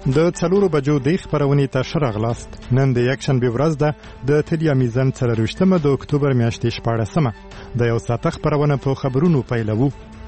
د 4 بجو د خبرونې ته ښه راغلاست. نن د یکشنبې ورځ ده د تلویزیون 24 د اکتوبر میاشتې 14مه. د یو ساعت خبرونه په خبرونو پیلوو.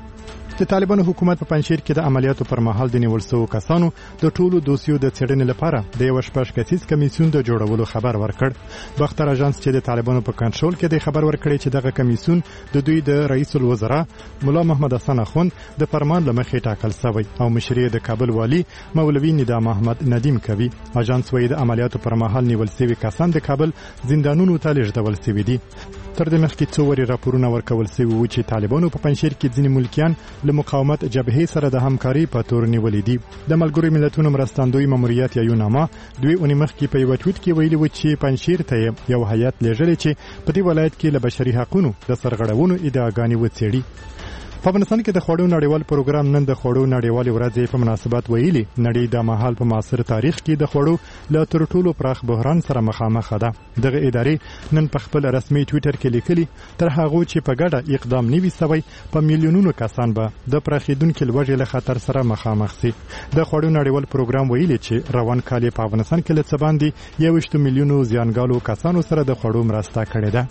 د طالبانو حکومت په پنځیر کې د عملیاتو پر مهال د نیول شوو کسانو د ټولو دوسیو د څېړنې لپاره د یو شپږ کسیز کمیسیون د جوړولو خبر ورکړ. باختر اژانس چې د طالبانو په کنټرول کې د خبر ورکړی چې دغه کمیسیون د دوی د رئیس الوزرا مولا محمد حسن اخوند د فرمان لمخې ټاکل شوی او مشري د کابل والی مولوي ندام احمد ندیم کوي. اژانس وايي د عملیاتو پر مهال نیول شوي کسان د کابل زندانونو ته لیږدول شوي دي. تر دې مخکې څو وری راپورونه ورکول شوي وو چې طالبانو په پنځیر کې ځینې ملکیان له مقاومت جبهې سره د همکاري په تور نیولې دي. د ملګرو ملتونو مرستندوی ماموریت یا یوناما دوی اونۍ مخکې په یو ټویټ کې ویلي و چې پنځیر ته یو هیئت لیږلی چې په دې ولایت کې له بشري حقوقو د سرغړونو ادعاګانې وڅېړي. په افغانستان کې د خوړو نړیوال پروګرام نن د خوړو نړیوال ورځې په مناسبت ویلي نړۍ د مهال په معاصر تاریخ کې د خوړو له تر ټولو پراخ بحران سره مخامخ ده. دغه ادارې نن په خپل رسمي ټویټر کې لیکلي تر هغه چې په ګډه اقدام نوي سوی په میلیونونو کسان به د پراخیدونکو لوږې له خطر سره مخامخ شي. د خوړو نړیوال پروګرام ویلي چې روان کال په افغانستان کې له څه باندې 21 میلیونو زیانګالو کسانو سره د خوړو مرسته کړې ده.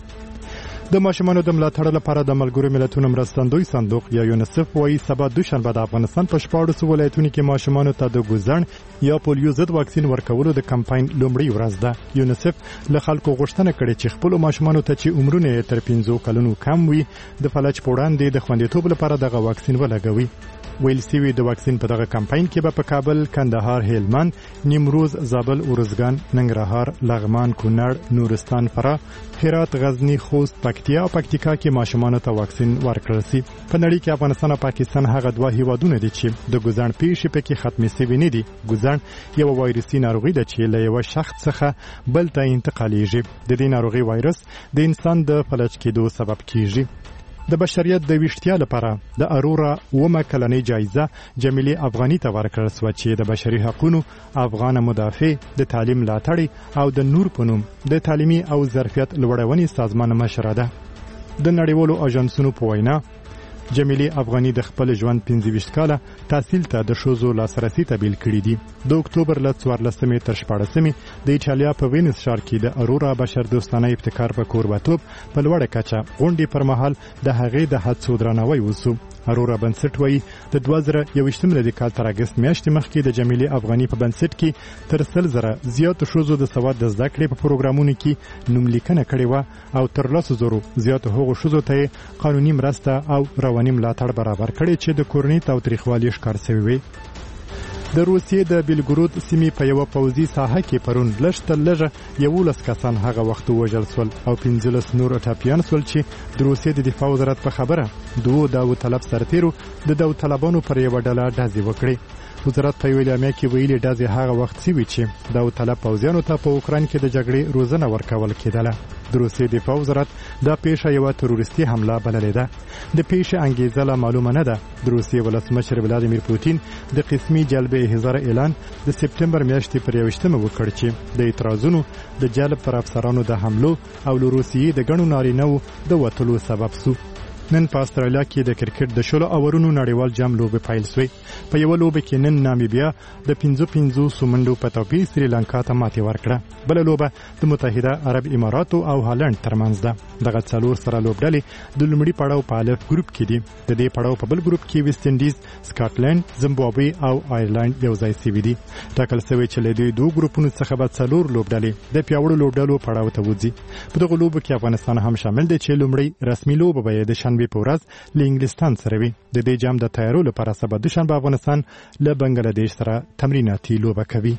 د ماشومانو د ملاتړ لپاره د ملګرو ملتونو مرستندوی صندوق یا یونیسف وايي سبا دوشنبه د افغانستان په 14 ولایتونو کې ماشومانو ته د ګوزن یا پولیو ضد واکسین ورکولو د کمپاین لومړی ورځ ده. یونیسف له خلکو غوښتنه کړې چې خپل ماشومانو ته چې عمرونه تر 15 کلونو کم وي د فلج په وړاندې د خوندیتوب لپاره دغه واکسین ولګوي. ویل سوي د واکسین په دغه کمپاین کې به په کابل، کندهار، هلمند، نیمروز، زابل، ارزګان، ننګرهار، لغمان، کونړ، نورستان، فراه، هرات، غزنی، خوست، پکتیا او پکتیکا کې ماشومانو ته واکسین ورکړل شي. په نړۍ کې افغانستان او پاکستان هغه دوه هیوادونه دي چې د ګوزن پیښې پکې ختمې شوي نه دي. ګوزن یو وایرسي ناروغي ده چې له یو شخص څخه بل ته انتقالیږي. د دې ناروغي وایرس د انسان د فلج کېدو سبب کیږي. د بشریت د ویشتیا لپاره د ارورا ومه کلنۍ جایزه جمیلې افغاني ته ورکړل شوه چې د بشري حقوقو افغان مدافع د تعلیم ملاتړ او د نور په نوم د تعلیمي او ظرفیت لوړونې سازمان مشره ده. د نړیوالو اژانسونو په وینا جمیلې افغاني د خپل ژوند 25 کاله تحصیل ته د شوزو لاسرسي ته بیل کړی دي. د اکتوبر له 14 تر 14 د ایټالیا په وینس ښار کې د ارورا بشر دوستانه ابتکار په کوربتوب په لوړه کچه غونډې پر مهال د هغې د هڅو درناوی وسو. ارورا بنسټ وایي د 2021 میلادي کال تر اګست میاشتې مخکې د جمیلې افغاني په بنسټ کې تر 100,000 زیات شوزو د سواد د زده کړې په پروګرامونو کې نوملیکنه کړې و او تر 100,000 زیات هغو شوزو ته قانوني مرسته او رواني ملاتړ برابر کړي چې د کورنۍ تاوتریخوالي ښکار شوی وي. د روسیې د بیلګرود سیمې په یو پوځي ساحه کې پرون لږ تر لږه 11 کسان هغه وخت وژل شول او 15 نور ټاپیان شول چې د روسیې د دفاع وزارت په خبره دوه داوطلب سرتیرو د داوطلبانو پر یو ډله ډزې وکړې. وزارت په ویلامه کې ویلي ډزې هغه وخت سوي چې داوطلب پوځیانو ته په اوکراین کې د جګړې روزنه ورکول کېدله. د روسیې دفاع وزارت دا پیښه یو تروریستي حمله بللې ده. د پیښې انګیزه لا معلومه نه ده. د روسیې ولسمشر ولادیمیر پوتین د قسمي جلب احضار اعلان د سپتمبر میاشتې پر 21 وکړ چې د اعتراضونو د جلب پر افسرانو د حملو او له روسیې د غنو نارینه‌و د وټلو سبب شو. نن په استرالیا کې د کرکټ د شلو اورونو نړیوال جام لوبه پیل شوې. په یو لوبه کې نن نامیبیا د 55 سمندو په توپیر سریلانکا ته ماتې ورکړه. بل لوبه د متحده عرب اماراتو او هالند ترمنځ ده. دغه څلور سره لوبډلې د لومړي پړاو په الف ګروپ کې دي. د دې پړاو په بل ګروپ کې ویسټ انډیز، سکاټلند، زیمبابوې او آیرلند یو ځای شوي دي. ټاکل شوی چې له دې دوه ګروپونو څخه به څلور لوبډلې د پیاوړو لوبډلو پړاو ته وځي. په دغه لوبه کې افغانستان هم شامل دی چې لومړی رسمي لوبه به د شنبه په ورځ له انګلستان سره وي. د دې جام د تیارولو لپاره سبا دوشنبه افغانستان له بنگلاديش سره تمریناتي لوبه کوي.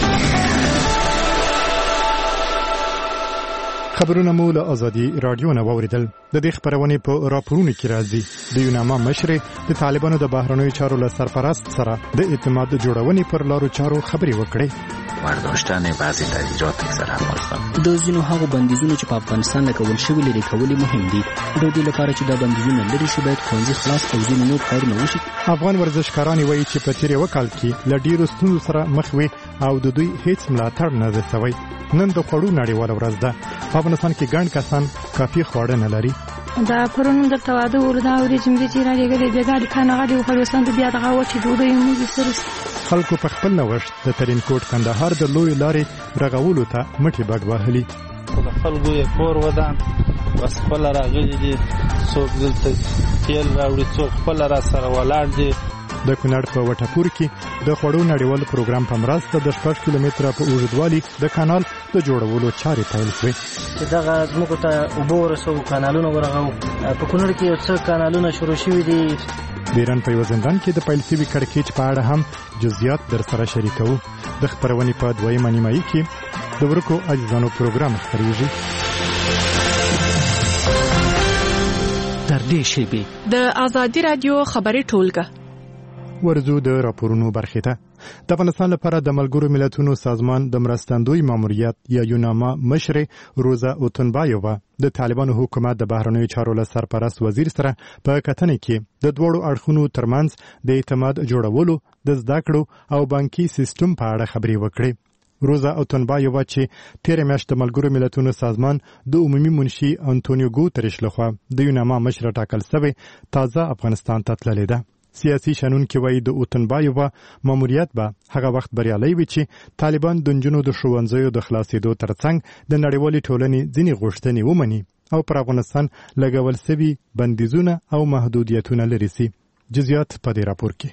خبرونه مو له ازادي رادیو نه واوریدل. د دې خبرونه په راپورونو کې راځي. د یوناما مشر د طالبانو د بهرنیو چارو له سرپرست سره د اعتماد جوړونې پر لارو چارو خبرې وکړې. برداشتن بعضی تغییرات در افغانستان. د ځینو هغو بندیزونو چې په افغانستان کې کول شوي لري کول مهم دي. د دې لپاره چې دا بندیزونه لري شي باید ښوونځي خلاص او ځینې نور کارونه وشي. افغان ورزشکاران وایي چې په تیر یو کال کې له ډیرو ستونزو سره مخ وي او د دوی هیڅ ملاتړ نه ده شوی. نن د خوړو نړیواله ورځ ده. په افغانستان کې ګڼ کسان کافي خواړه نه لري. دا پرون د تواده وردا ورې چې مې چې را لګلې بیا د کانه غلي خو ستاسو بیا دغه و چې دوی موږ سره خلکو په خپل نوښت د ترینکوټ کندهار د لوی لارې رغولو ته مټې بډ وهلي. د خلکو یې کور ودان بس خپل راغلي دي، څوک دلته تیل راوړي، څوک خپل را سره ولاړ دي. د کونړ په وټپور کې د خوړو نړیوال پروګرام په مرسته د 6 کیلومتره په اوږدوالي د کانال د جوړولو چارې پیل شوې. چې دغه ځمکو ته اوبه ورسوو، کانالونه ورغوو. په کونړ کې یو څه کانالونه شروع شوي دي. بیرن په یو زندان کې د پیل شوي کړکېچ په اړه هم جزئیات در سره شریکوو. د خپرونې په دویمه نیمایي کې د ورکو عزیزانو پروګرام خپریږي. تر دې شیبې د آزادي رادیو خبري ټولګه ورزو د راپورونو برخې ته. د افغانستان لپاره د ملګرو ملتونو سازمان د مرستندوی ماموریت یا یوناما مشر روزا اوتنبایووا د طالبانو حکومت د بهرنیو چارو له سرپرست وزیر سره په کتنې کې د دوړو اړخونو ترمنځ د اعتماد جوړولو، د زده کړو او بانکي سیستم په اړه خبرې وکړې. روزا اوتنبایووا چې تیر میاشت د ملګرو ملتونو سازمان د عمومي منشي انټونیو ګوتریش لخوا د یوناما مشر ټاکل شوی تازه افغانستان ته تللی ده. سیاسي شنونکي وایي د اوتنبایووا ماموریت به هغه وخت بریالی وي چې طالبان د نجونو د ښوونځیو د خلاصېدو ترڅنګ د نړیوالې ټولنې ځینې غوښتنې ومني او پر افغانستان لګول شوي بندیزونه او محدودیتونه لرې سي. جزئیات په دې راپور کې.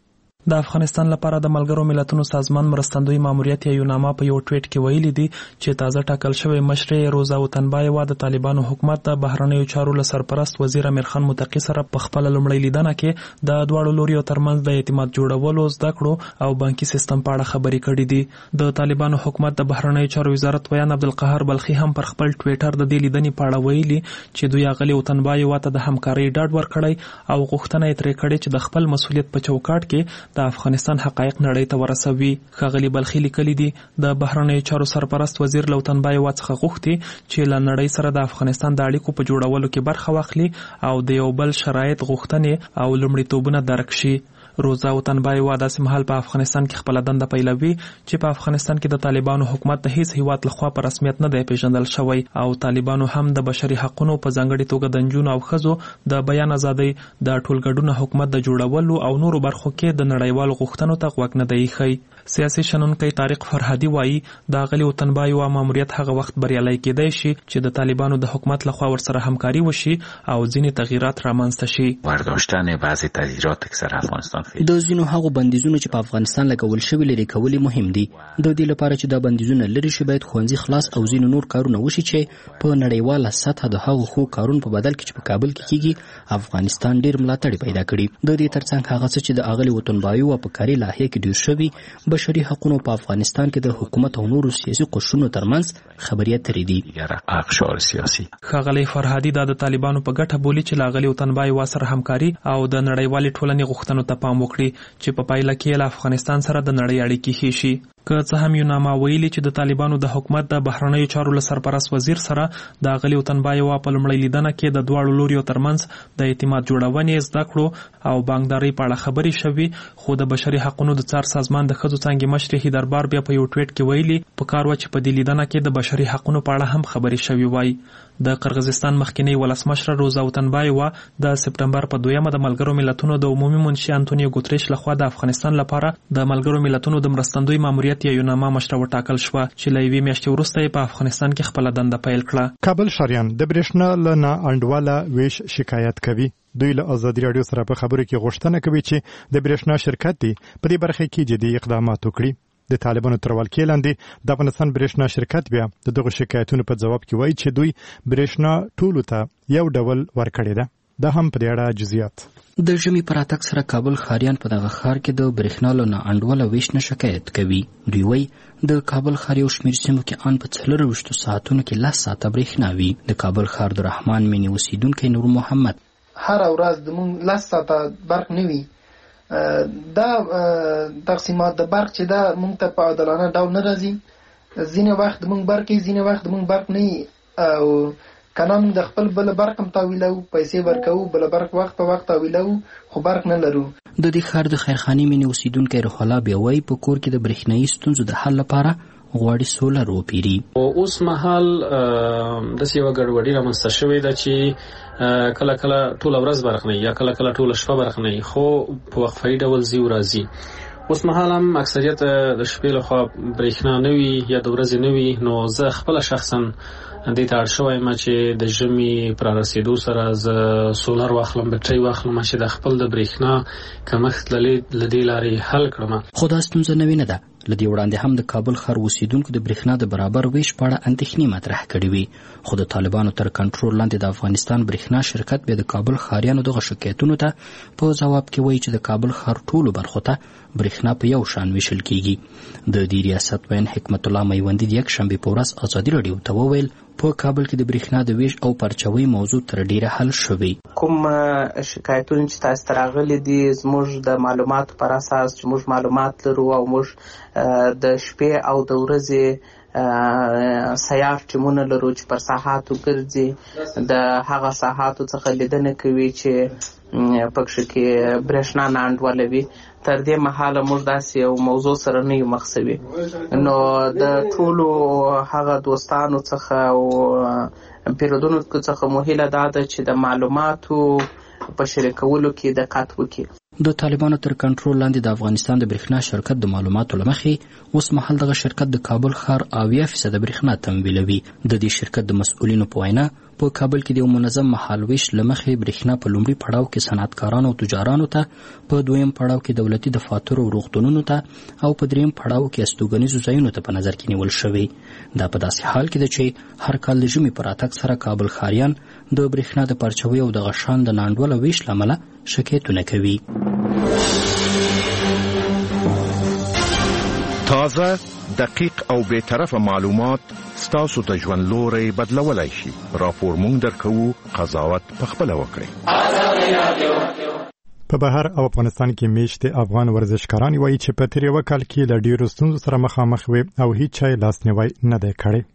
د افغانستان لپاره د ملګرو ملتونو سازمان مرستندوی ماموریت یا یوناما په یو ټویټ کې ویلي دي چې تازه ټاکل شوی مشر روزا اوتنبایووا د طالبانو حکومت د بهرنیو چارو له سرپرست وزیر امیر خان متقی سره په خپل لومړۍ لیدنه کې د دواړو لوريو ترمنځ د اعتماد جوړولو، زده کړو او بانکي سیستم په اړه خبرې کړې دي. د طالبانو حکومت د بهرنیو چارو وزارت ویان عبدالقهار بلخي هم پر خپل ټویټر د دې لیدنې په اړه ویلي چې دوی اغلی اوتنبایووا ته د همکارۍ ډاډ ورکړی او غوښتنه یې ترې کړې چې د خپل مسؤلیت په چوکاټ کې د افغانستان حقایق نړۍ ته ورسوي. ښاغلي بلخي لیکلي دي د بهرنیو چارو سرپرست وزیر له اوتنبایووا څخه غوښتي چې له نړۍ سره د افغانستان د اړیکو په جوړولو کې برخه واخلي او د یو بل شرایط، غوښتنې او لومړیتوبونه درک شي. روزا اوتنبایووا داسې مهال په افغانستان کې خپل دنده پیلوي چې په افغانستان کې د طالبانو حکومت د هیڅ هیواد لخوا په رسمیت نه دی پیژندل شوی او طالبانو هم د بشري حقوقو په ځانګړي توګه د نجونو او ښځو د بیان ازادۍ، د ټولګډونه حکومت د جوړولو او نورو برخو کې د نړیوالو غوښتنو ته غوږ نه دی ایښی. سیاسي شنونکی طارق فرهادي وایي د اغلی اوتنبایووا ماموریت هغه وخت بریالی کېدای شي چې د طالبانو د حکومت لخوا ورسره همکاري وشي او ځینې تغییرات رامنځته شي. برداشتن بعضی تغییرات اکثر افغانستان د ځینو هغو بندیزونو چې په افغانستان لګول شوي لرې کول مهم دي. د دې لپاره چې دا بندیزونه لرې شي باید ښوونځي خلاص او ځینو نور کارونه وشي چې په نړیواله سطحه د هغو ښو کارونو په بدل کې چې په کابل کې کیږي افغانستان ډیر ملاتړ پیدا کړي. د دې ترڅنګ هغه څه چې د اغلی اوتنبایووا په کاري لایحه کې ډیر شوي بشري حقوقو په افغانستان کې د حکومت او نورو سیاسي قشرونو ترمنځ خبرې اترې دي. ښاغلی فرهادي دا د طالبانو په ګټه بولي چې له اغلی اوتنبایووا سره همکاري او د نړیوالې ټولنې غوښتنو ته پام وکړي چې په پایله کې له افغانستان سره د نړۍ اړیکې ښې شي. که څه هم یوناما ویلي چې د طالبانو د حکومت د بهرنیو چارو له سرپرست وزیر سره د اغلی اوتنبایووا په لومړۍ لیدنه کې د دواړو لوريو ترمنځ د اعتماد جوړونې، زده کړو او بانکدارۍ په اړه خبرې شوي، خو د بشري حقوقو د څار سازمان د ښځو څانګې مشر هیدربار بیا په یو ټویټ کې ویلي پکار و چې په دې لیدنه کې د بشري حقوقو په اړه هم خبرې شوي وای. د قرغیزستان مخکنی ولسمشر روزا اوتنبایووا د سپټمبر په 2 د ملګرو ملتونو د عمومي منشي انټونیو ګوتریش لخوا د افغانستان لپاره د ملګرو ملتونو د مرستندوی ماموریت یا یوناما مشر وټاکل شو چې له یوې میاشتې وروسته په افغانستان کې خپل دنده پیل کړه. کابل شریان د برېښنا له نا انډواله ویش شکایت کوي. دوی له آزادي رادیو سره په خبرو کې غوښتنه کوي چې د برېښنا شرکت دی په دې برخه کې جدي اقدامات وکړي. د طالبانو تر ولکې لاندې د افغانستان برېښنا شرکت بیا دغه شکایتونو په جواب کې وایي چې دوی برېښنا ټولو ته یو ډول ورکړي ده. دا هم په دې اړه جزئیات. د ژمي پر راتګ سره کابل ښاریان په دغه ښار کې د برېښنا له نا انډوله ویش نه شکایت کوي. دوی وایي د کابل ښار یو شمېر سیمو کې ان په 24 ساعتونو کې 10 ساعته برېښنا وي. د کابل ښار د رحمان مینې اوسیدونکی نور محمد هر ورځ د مونږ 10 ساعته برق نه وي. دا تقسیمات د برق چې دا مونږ ته په عادلانه ډول نه راځي. ځینې وخت مونږ برق یې، ځینې وخت مونږ برق نه یي او کنه موږ د خپل بل برق هم تاویلو، پیسې ورکوو، بل برق وخت په وخت تاویلو، خو برق نه لرو. د دې ښار د خیرخانې مینې اوسیدونکی روح الله بیا وایي په کور کې د برېښنایي ستونزو د حل لپاره غواړي سولر وپیري. اوس مهال داسې یوه ګډوډي رامنځته شوې ده چې کله کله ټوله ورځ برق نه یا کله کله ټوله شپه برق نه، خو په وقفه‌ای ډول ځي او راځي. اوس مهال هم اکثریت د شپې لخوا برېښنا نه وي یا د ورځې نه وي، نو زه خپله شخصا دې ته اړ شوی یم چې د ژمي پر رسېدو سره زه سولر واخلم، بټرۍ واخلم چې د خپل د برېښنا کمښت له دې لارې حل کړم. خو دا ستونزه نوې نه ده. له دې وړاندې هم د کابل ښار اوسیدونکو د برېښنا د برابر ویش په اړه اندېښنې مطرح کړې وي، خو د طالبانو تر کنټرول لاندې د افغانستان برېښنا شرکت بیا د کابل ښاریانو دغه شکایتونو ته په ځواب کې وایي چې د کابل ښار ټولو برخو ته برېښنا په یو شان ویشل کیږي. د دې ریاست وین حکمت الله میوندي د یکشنبې په ورځ ازادي راډیو ته وویل په کابل کې د برېښنا د ویش او پرچاوۍ موضوع تر ډیره حل شوی. کوم شکایتونه چې تاسو ته راغلي دي زموږ د معلوماتو پر اساس چې موږ معلومات لرو او موږ د شپې او د ورځې سیار ټیمونه لرو چې پر ساحاتو ګرځي، د هغه ساحاتو څخه لیدنه کوي چې پکښې کې برېښنا نه انډولوي. تر دې مهاله موږ داسې یو موضوع سره نه یو مخ سوي، نو د ټولو هغه دوستانو څخه او پیرودونکو څخه مو هیله دا ده چې د معلوماتو په شریکولو کې دقت وکړي. د طالبانو تر کنټرول لاندې د افغانستان د برېښنا شرکت د معلوماتو له مخې اوس مهال دغه شرکت د کابل ښار 80% برېښنا تمویلوي. د دې شرکت د مسؤلینو په وینا په کابل کې د منظم مهالویش له مخې برېښنا په لومړي پړاو کې صنعتکارانو او تجارانو ته، په دویم پړاو کې دولتي دفاترو او روغتونونو ته، او په دریم پړاو کې استوګنیزو ځایونو ته په نظر کې نیول شوی. دا په داسې حال کې ده چې هر کال د ژمي په راتګ سره کابل ښاریان د برېښنا د پرچاوۍ او د غشان د ناانډوله ویش له امله شکایتونه کوي. تازه، دقیق او بی‌طرفه معلومات ستاسو ته ژوند لوري بدلولای شي. راپور مونږ درکوو، قضاوت پخپله وکړئ. په بهر او افغانستان کې میشت افغان ورزشکاران وایي چې په تیر یو کال کې له ډیرو ستونزو سره مخامخ وي او هیڅ چا لاسنیوی نه دی کړی.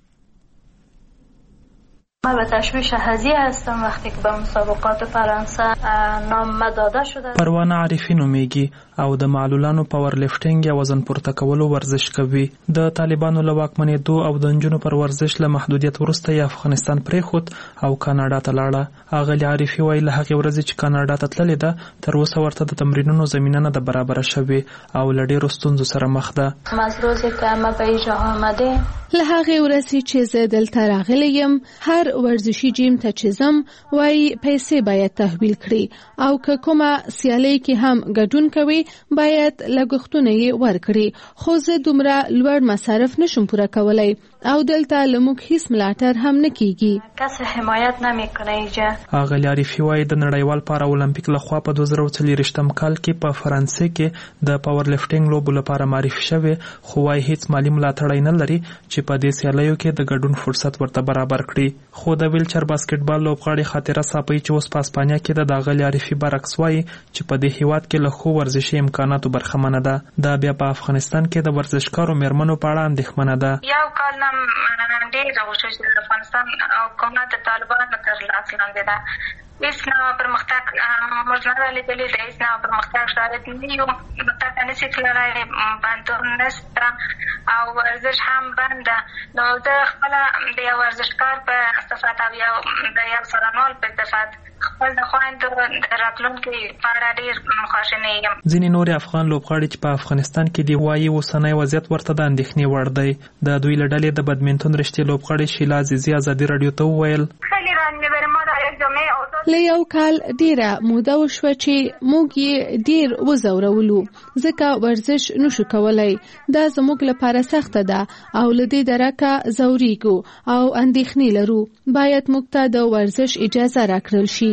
من به تشویش هزی هستم وقتی که به مسابقات فرانسه نام داده شده. پروانه عارفی نومیږي او د معلولانو پاور لیفټینګ یا وزن پورته کولو ورزش کوي. د طالبانو له واکمنېدو او د نجونو پر ورزش له محدودیت وروسته یې افغانستان پرېښود او کاناډا ته لاړه. اغلې عارفی وایي له هغې ورځې چې کاناډا ته تللې ده تر اوسه ورته د تمرینونو زمینه نه ده برابره شوې او له ډېرو ستونزو سره مخ ده. از روزی که ما به اینجا آمده له هغې ورځې چې زه دلته راغلی یم هر ورزشي جیم ته چې ځم وایي پیسې باید تحویل کړي او که کومه سیالۍ کې هم ګډون کوي باید لګښتونه یې ورکړي، خو زه دومره لوړ مصارف نشم پوره کولی او دلته له موږ هیڅ ملاتړ هم نه کیږي. کس حمایت نمیکنه اینجا. اغلې عارفي وایي د نړیوال پارا اولمپیک لخوا په 2024 کال کې په فرانسې کې د پاور لیفټینګ لوبو لپاره معرفي شوی، خو وایي هیڅ مالی ملاتړ نه لري چې په دې سیالیو کې د ګډون فرصت ورته برابر کړي. خو د ویلچر باسکټبال لوبغاړي خاطره صاپي چې اوس په اسپانیا کې د اغلې عارفي برعکس وایي چې په دې هیواد کې له خو ورزشي امکاناتو برخمنه ده. دا بیا په افغانستان کې د ورزشکارو میرمنو په اړه اندېښمنه ده. یو کال ډېر غوښتل چې د افغانستان حکومت د طالبانو تر لاس لاندې ده. هیڅ نوع پرمختګ موږ نه ده لیدلې، د هیڅ نوع پرمختګ شاید نه یو پرمختګ نشي تللی، بندون نشته او ورزش هم بند ده. نو زه خپله د یو ورزشکار په صفت او د یو څارنوال په صفت خپل د خویندو د راتلونکي په اړه ډېر خواشینی یم. ځینې نورې افغان لوبغاړي چې په افغانستان کې دي وایي اوسنی وضعیت ورته د اندېښنې وړ دی. د دوی له ډلې د بدمنټون رشتې لوبغاړي شیلا عزیزي ازادي راډیو ته وویل له یو کال ډیره موده وشوه چې موږ یې ډیر وزورولو ځکه ورزش نشو کولای. دا زموږ لپاره سخته ده او له دې درکه زوریږو او اندېښنې لرو. باید موږ ته د ورزش اجازه راکړل شي.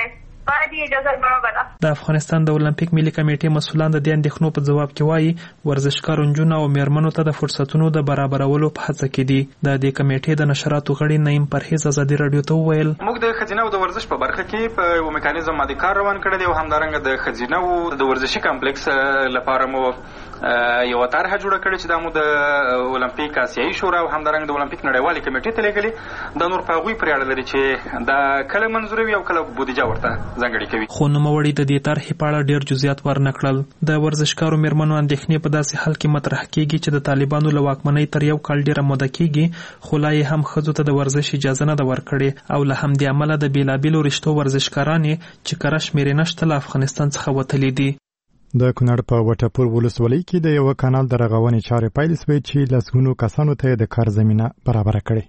د افغانستان د اولمپیک ملي کمیټې مسولان د دې اندېښنو په ځواب کې وایي ورزشکارو نجونو او میرمنو ته د فرصتونو د برابرولو په هڅه کې دي. د دې کمیټې د نشراتو غړي نعیم پرهیز ازادي راډیو ته وویل موږ د ښځینه او د ورزش په برخه کې په یو میکانیزم باندې کار روان کړی دی او همدارنګه د ښځینه او د ورزشي کمپلیکس لپاره مو یو طرحه جوړه کړې چې دا مو د اولمپیک آسیایي شورا او همدارنګه د اولمپیک نړیوالې کمیټې ته لېږلې. دا نور په هغوی پورې اړه لري چې دا کله منظوروي او کله بودیجه ورته ځانګړې کوي. خو نوموړي د دې طرحې په اړه ډېر جزئیات ورنه کړل. د ورزشکارو میرمنو اندېښنې په داسې حال کې مطرح کېږي چې د طالبانو له واکمنۍ تر یو کال ډېره موده کېږي، خو لا یې هم ښځو ته د ورزش اجازه نه ده ورکړې او له همدې امله د بېلابېلو رشتو ورزشکارانې چې کره شمېرې نشته له افغانستان څخه وتلي دي. د کونړ په وټپور ولسوالۍ کې د یو کانال د رغونې چارې پیل شوې چې لسګونو کسانو ته د کار زمينه برابر کړي.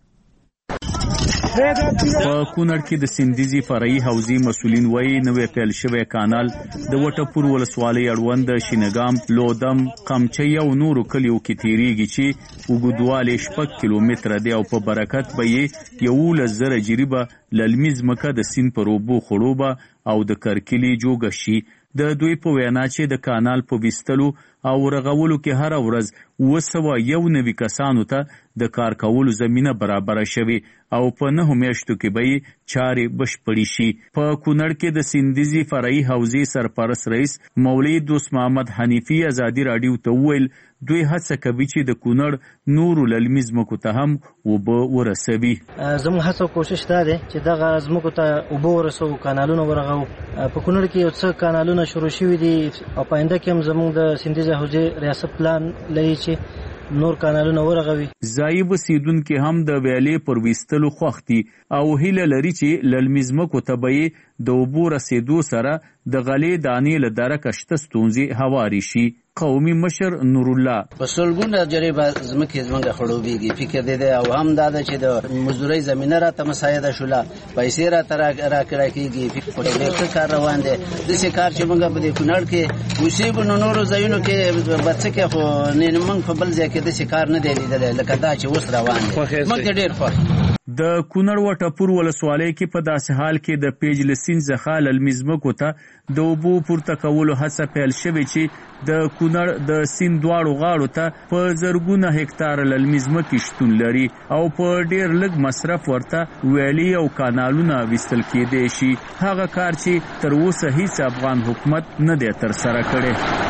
په کونړ کې د سندیزي فرعي حوزې مسولین وایي نوې پیل شوی کانال د وټپور ولسوالۍ اړوند شینګام، لودم، قمچۍ او نورو کلیو کې تیریږي چې اوږدوالی 6 کیلومتره دی او په برکت به یې 11,000 جریبه للمیز مکه د سیند پر اوبو خړوبه او د کرکلي جوګه شي. د دوی په وینا چې د کانال په ویستلو او رغولو کې هر ورځ 291 کسانو ته د کار کولو زمينه برابر شوي او په 9 میاشتو کې به چارې بشپړې شي. په کونړ کې د سندیزي فرعي حوزې سرپرست رئیس مولوي دوست محمد حنیفي ازادي راډیو ته وویل دوی هڅه کوي چې د کونړ نورو للمیز مکو ته هم اوبه ورسوي. زموږ هڅه کوشش دا دی چې دغه زموږ ته اوبه ورسو، کانالونه ورغو. په کونړ کې یو څه کانالونه شروع شوي دي او په آینده کې هم زموږ د سندیزي حوزې ریاست پلان لري چې نور کانالونه ورغوي. ځایي اوسیدونکي هم د ویالې پر ویستلو خوښ دي او هیله لري چې للمیز مکو ته به د اوبو رسېدو سره د غلې دانې له درکه شته ستونزې هواري شي. قومي مشر نور الله په سلګونه جریبه زمکه زمنګ خړوبېږي. فکر دې او هم دا چې د مزدوري زمينه را ته مساعده شوله، پیسې را تر راکړه کېږي. په ډېر کار روان دي. د څه کار چې موږ په دې کونړ کې مصیبو نورو ځایونو کې بچکه خو نه موږ په بل ځای کې د څه کار نه دی لیدل لکه دا چې وس روان دي. موږ ډېر خوښ. د کونړ وټپور ولسوالۍ کې په داسې حال کې د پیج لسین ځخه للمیز مکو ته د اوبو پورته کولو هڅه پیل شوې چې د کونړ د سیند دواړو غاړو ته په زرګونه هکتار للمیز مکې شتون لري او په ډېر لږ مصرف ورته ویالې او کانالونه ویستل کېدی شي. هغه کار چې تر اوسه هیڅ افغان حکومت نه دی ترسره کړی.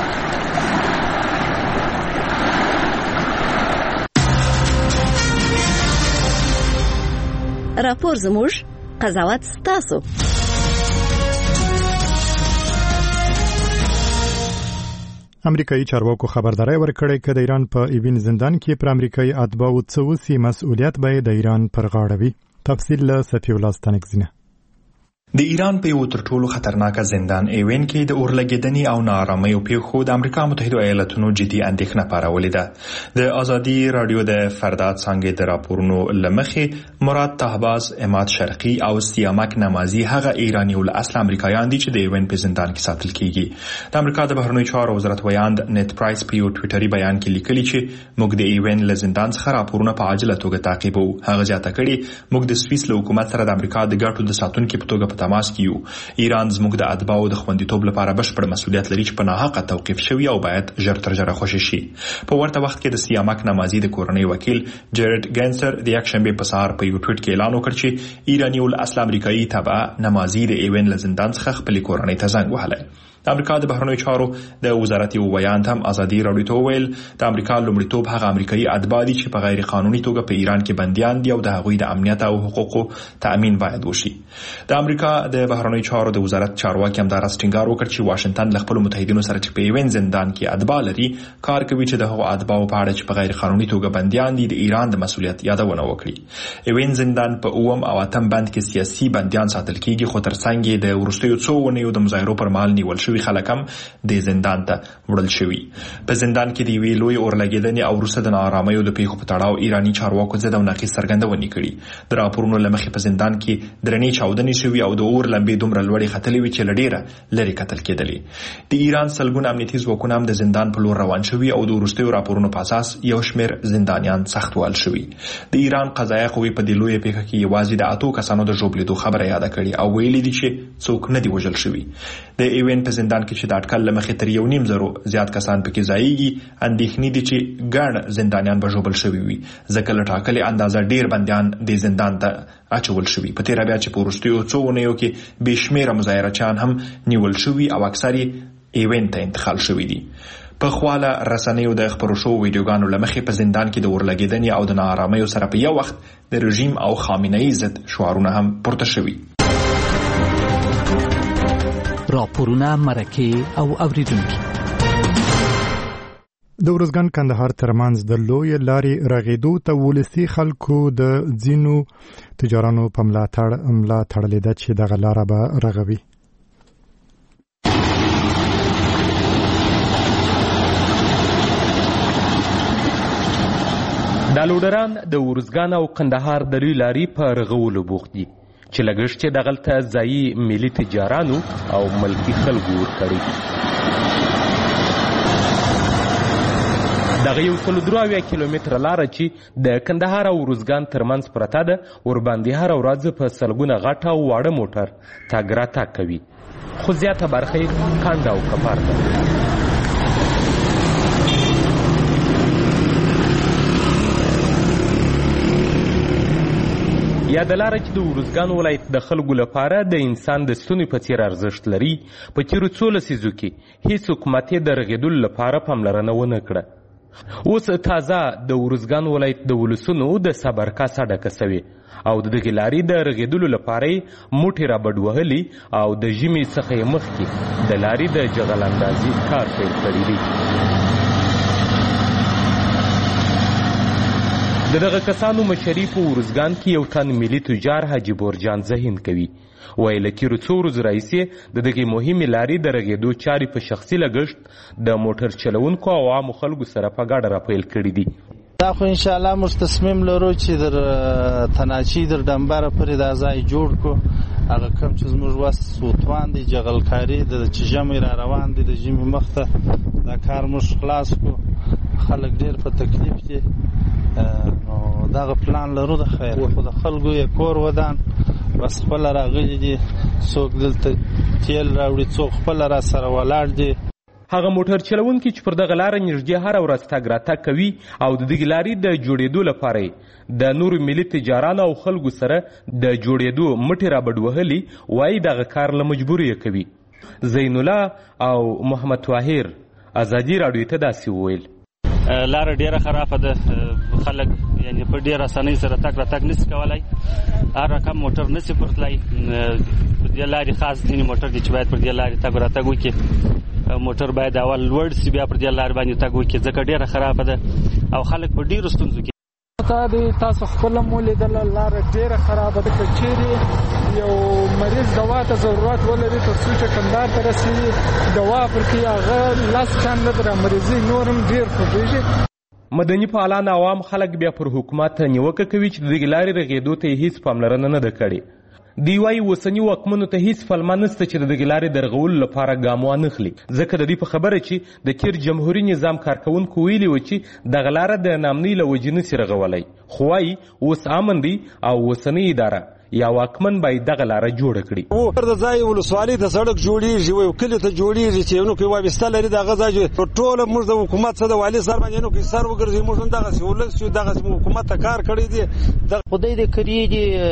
راپور زموږ، قضاوت ستاسو. امریکایي چارواکو خبرداري ورکړې چې د ایران په ایوین زندان کې پر امریکایي اتباعو څه مسؤلیت به د ایران پر غاړه وي. تفصیل له سفی الله ستانکزینه. د ایران په یو تر ټولو خطرناکه زندان ایوین کې د اورلګیدنې او ناارامۍ پیښو د امریکا متحده ایالاتونو جدي اندېښنه پارولې ده. د ازادي رادیو د فرداد څنګه د راپورونو لمخې مراد طهباز، اماد شرقي او سیامک نمازي هغه ایرانی ول اصل امریکایان دي چې د ایوین په زندان کې ساتل کیږي. د امریکا د بهرنیو چارو وزارت ویاند نت پرایس په یو ټویټري بیان کې لیکلي چې موږ د ایوین له زندان څخه راپورونه په عاجله توګه تعقیبو. هغه ځاته کړي موږ د سویس له حکومت سره د امریکا د ګټو د ساتونکو په توګه تماس کیو. ایران زموږ د اتباعو د خوندیتوب لپاره بشپړ مسؤلیت لري چې په ناحقه توقیف شوی او باید ژر تر ژره خوشی شي. په ورته وخت کې د سیامک نمازي د کورنۍ وکیل جیرد ګینسر د یک شنبه په سهار په یو ټویټ کې اعلان وکړ چې ایرانی ول اصل امریکایي تبع نمازي د ایوین له زندان څخه خپل کورنۍ ته زنګ وهلی. د امریکا د بهرنیو چارو د وزارت یو بیان هم ازادي راډیو ته ویل د امریکا لومړیتوب هغه امریکایي اتباع دي چې په غیر قانوني توګه په ایران کې بنديان دي او د هغوی د امنیت او حقوقو تأمین باید وشي. د امریکا د بهرنیو چارو د وزارت چارواکي هم دا راستنګار وکړ چې واشنگټن له خپل متحدینو سره چې په ایوین زندان کې اتباع لري کار کوي چې د هغو اتباعو په اړه چې په غیر قانوني توګه بنديان دي د ایران د مسؤلیت یادونه وکړي. ایوین زندان په اوم او اتم بند کې سیاسي بنديان ساتل کیږي خو ترڅنګ د ورستیو څو ونیو د مظاهرو پر مهال نیول شوی خلک هم د زندان ته وړل شوی. په زندان کې دی وی لوی اورلګیدنې او روسه د ناارامۍ د پیښو په تړاو ایرانی چارواکو زده او نقیص څرګندونې کړي. د راپورونو لمخې په زندان کې درنې چاودنې شوې او د اور لمبې دومره لوړې ختلې وي چې لډیره لري قتل کېدلې. د ایران سلګونه امنیتي ځواکونه هم د زندان په لور روان شوي او د وروستیو راپورونو په اساس یو شمېر زندانیان سخت وال شوي. د ایران قضایه قوې په دې لوی پیښه کې یوازې د 8 کسانو د ژوبلیدو خبره یاد کړې او ویلي دي چې څوک نه دی وژل شوی. د ایوین په زندان کې چې د اټکل لمخې تر 1.5 زیات کسان پکې ځایږي اندېښنې دي چې ګڼ زندانیان به ژوبل شوي وي ځکه له ټاکلې اندازه ډیر بندیان د زندان ته اچول شوي. په تیره بیا چې په وروستیو څو اونیو کې بې شمېره مظاهرچیان هم نیول شوي او اکثر یې ایوین ته انتقال شوي دي. په خواله رسنیو د خبرو شو ویډیوګانو لمخې په زندان کې د اورلګیدنې او د ناارامۍ سره په یو وخت د رژیم او خامنه‌ای ضد شعارونه هم پورته شوي. راپورونه مرکه او اوریدونکي د ورځګان کندهار ترمنځ د لوی لارې رغېدو ته ولسی خلکو د ځینو تجارانو په ملاتړ لیده چې دغه لاره به رغوي. دا لوډران د ورزګان او قندهار د لوی لاري په رغولو بوخت دي چې لګښت یې دغلته ځایي ملي تجارانو او ملکي خلکو ورکړی. دغه 103 کیلومتره لاره چې د کندهار او ورزګان ترمنځ پرته ده ورباندې هره ورځ په سلګونه غټ او واړه موټر تګ راتګ کوي، خو زیاته برخه یې کانډ او کپار ده. یا د لاره چې د ورزګان ولایت د خلکو لپاره د انسان د ستوني په څیر ارزښت لري، په تیرو څو لسیزو کې هیڅ حکومت یې د رغېدلو لپاره پاملرنه ونه کړه. اوس تازه د ورزګان ولایت د ولسونو د صبر کاسه ډکه سوې او د دغې لارې د رغېدلو لپاره یې موټې رابډ وهلي او د ژمي څخه یې مخکې د لارې د جغل اندازي کار پیل کړی دی. د دغه کسانو مشري په ورزګان کې یو تن ملي تجار حاجي بورجان ذهین کوي. وایي له تېرو څو ورځو راهیسې د دغې مهمې لارې د رغېدو چارې په شخصي لګښت د موټر چلونکو او عامو خلکو سره په ګډه راپیل کړي دي. دا خو انشاءالله موږ تصمیم لرو چې در تناچي در ډمبره پورې دا ځای جوړ کړو. هغه کوم چې زموږ وس سوتوان دی جغلکاري د چې ژمی را روان دی د ژمي مخته دا کار موږ خلاص کړو. خلک ډېر په تکلیف دي، نو دغه پلان لرو د خیر، خو د خلکو یې کور ودان بس خپله راغلي دي، څوک دلته تیل راوړي، څوک خپله را سره ولاړ دي. هغه موټر چلونکي چې پر دغه لاره نږدې هره ورځ تګ راتګ کوي او د دغې لارې د جوړېدو لپاره د نورو ملي تجارانو او خلکو سره د جوړېدو مټې رابډ وهلي، وایي دغه کار له مجبوري یې کوي. زین الله او محمد طاهر ازادي راډیو ته داسې وویل: لاره ډیره خرابه ده، خلک یعنی په ډیره اسانۍ سره تګ راتګ نشي کولای، هر رقم موټر نشي پورتلای. په دې لارې خاص ځینې موټر دي چې باید پر دې لارې تګ راتګ وکړي. موټر باید اول لوړ سي بیا پر دې لارې باندې تګ وکړي، ځکه ډیره خرابه ده او خلک په ډیرو ستونزو کې. تاسو خپله مو لیدله لاره ډیره خرابه ده، که چیرې یو مریض دوا ته ضرورت ولري تر څو چې کندهار ته رسېږي دوا پرکې هغه 10 چنده در مریضي نور هم ډېر خوږېږي. مدني فعالان عوام خلک بیا پر حکومت نیوکه کوي چې د دغې لارې رغېدو ته یې هیڅ پاملرنه نه ده کړې. دوی وایي اوسني واکمنو ته هیڅ پلمه نشته چې د دغې لارې د رغولو لپاره ګام وانخلي، ځکه د دوی په خبره چې د تېر جمهوري نظام کارکوونکو ویلي و چې دغه لاره د نامنۍ له وجې نشي رغولی، خو وایي اوس امن دی او اوسنۍ اداره یا واکمن باید دغه لاره جوړه کړي. د ځای ولسوالۍ ته سړک جوړېږي، یو کلي ته جوړېږي چې نو کې وابسته لري دغه ځای ټوله موږ د حکومت څخه د والي سر باندې نو کې سر وګرځي، موږ هم دغسې ولس یو، دغسې حکومت ته کار کړی دی. خدای دې کړي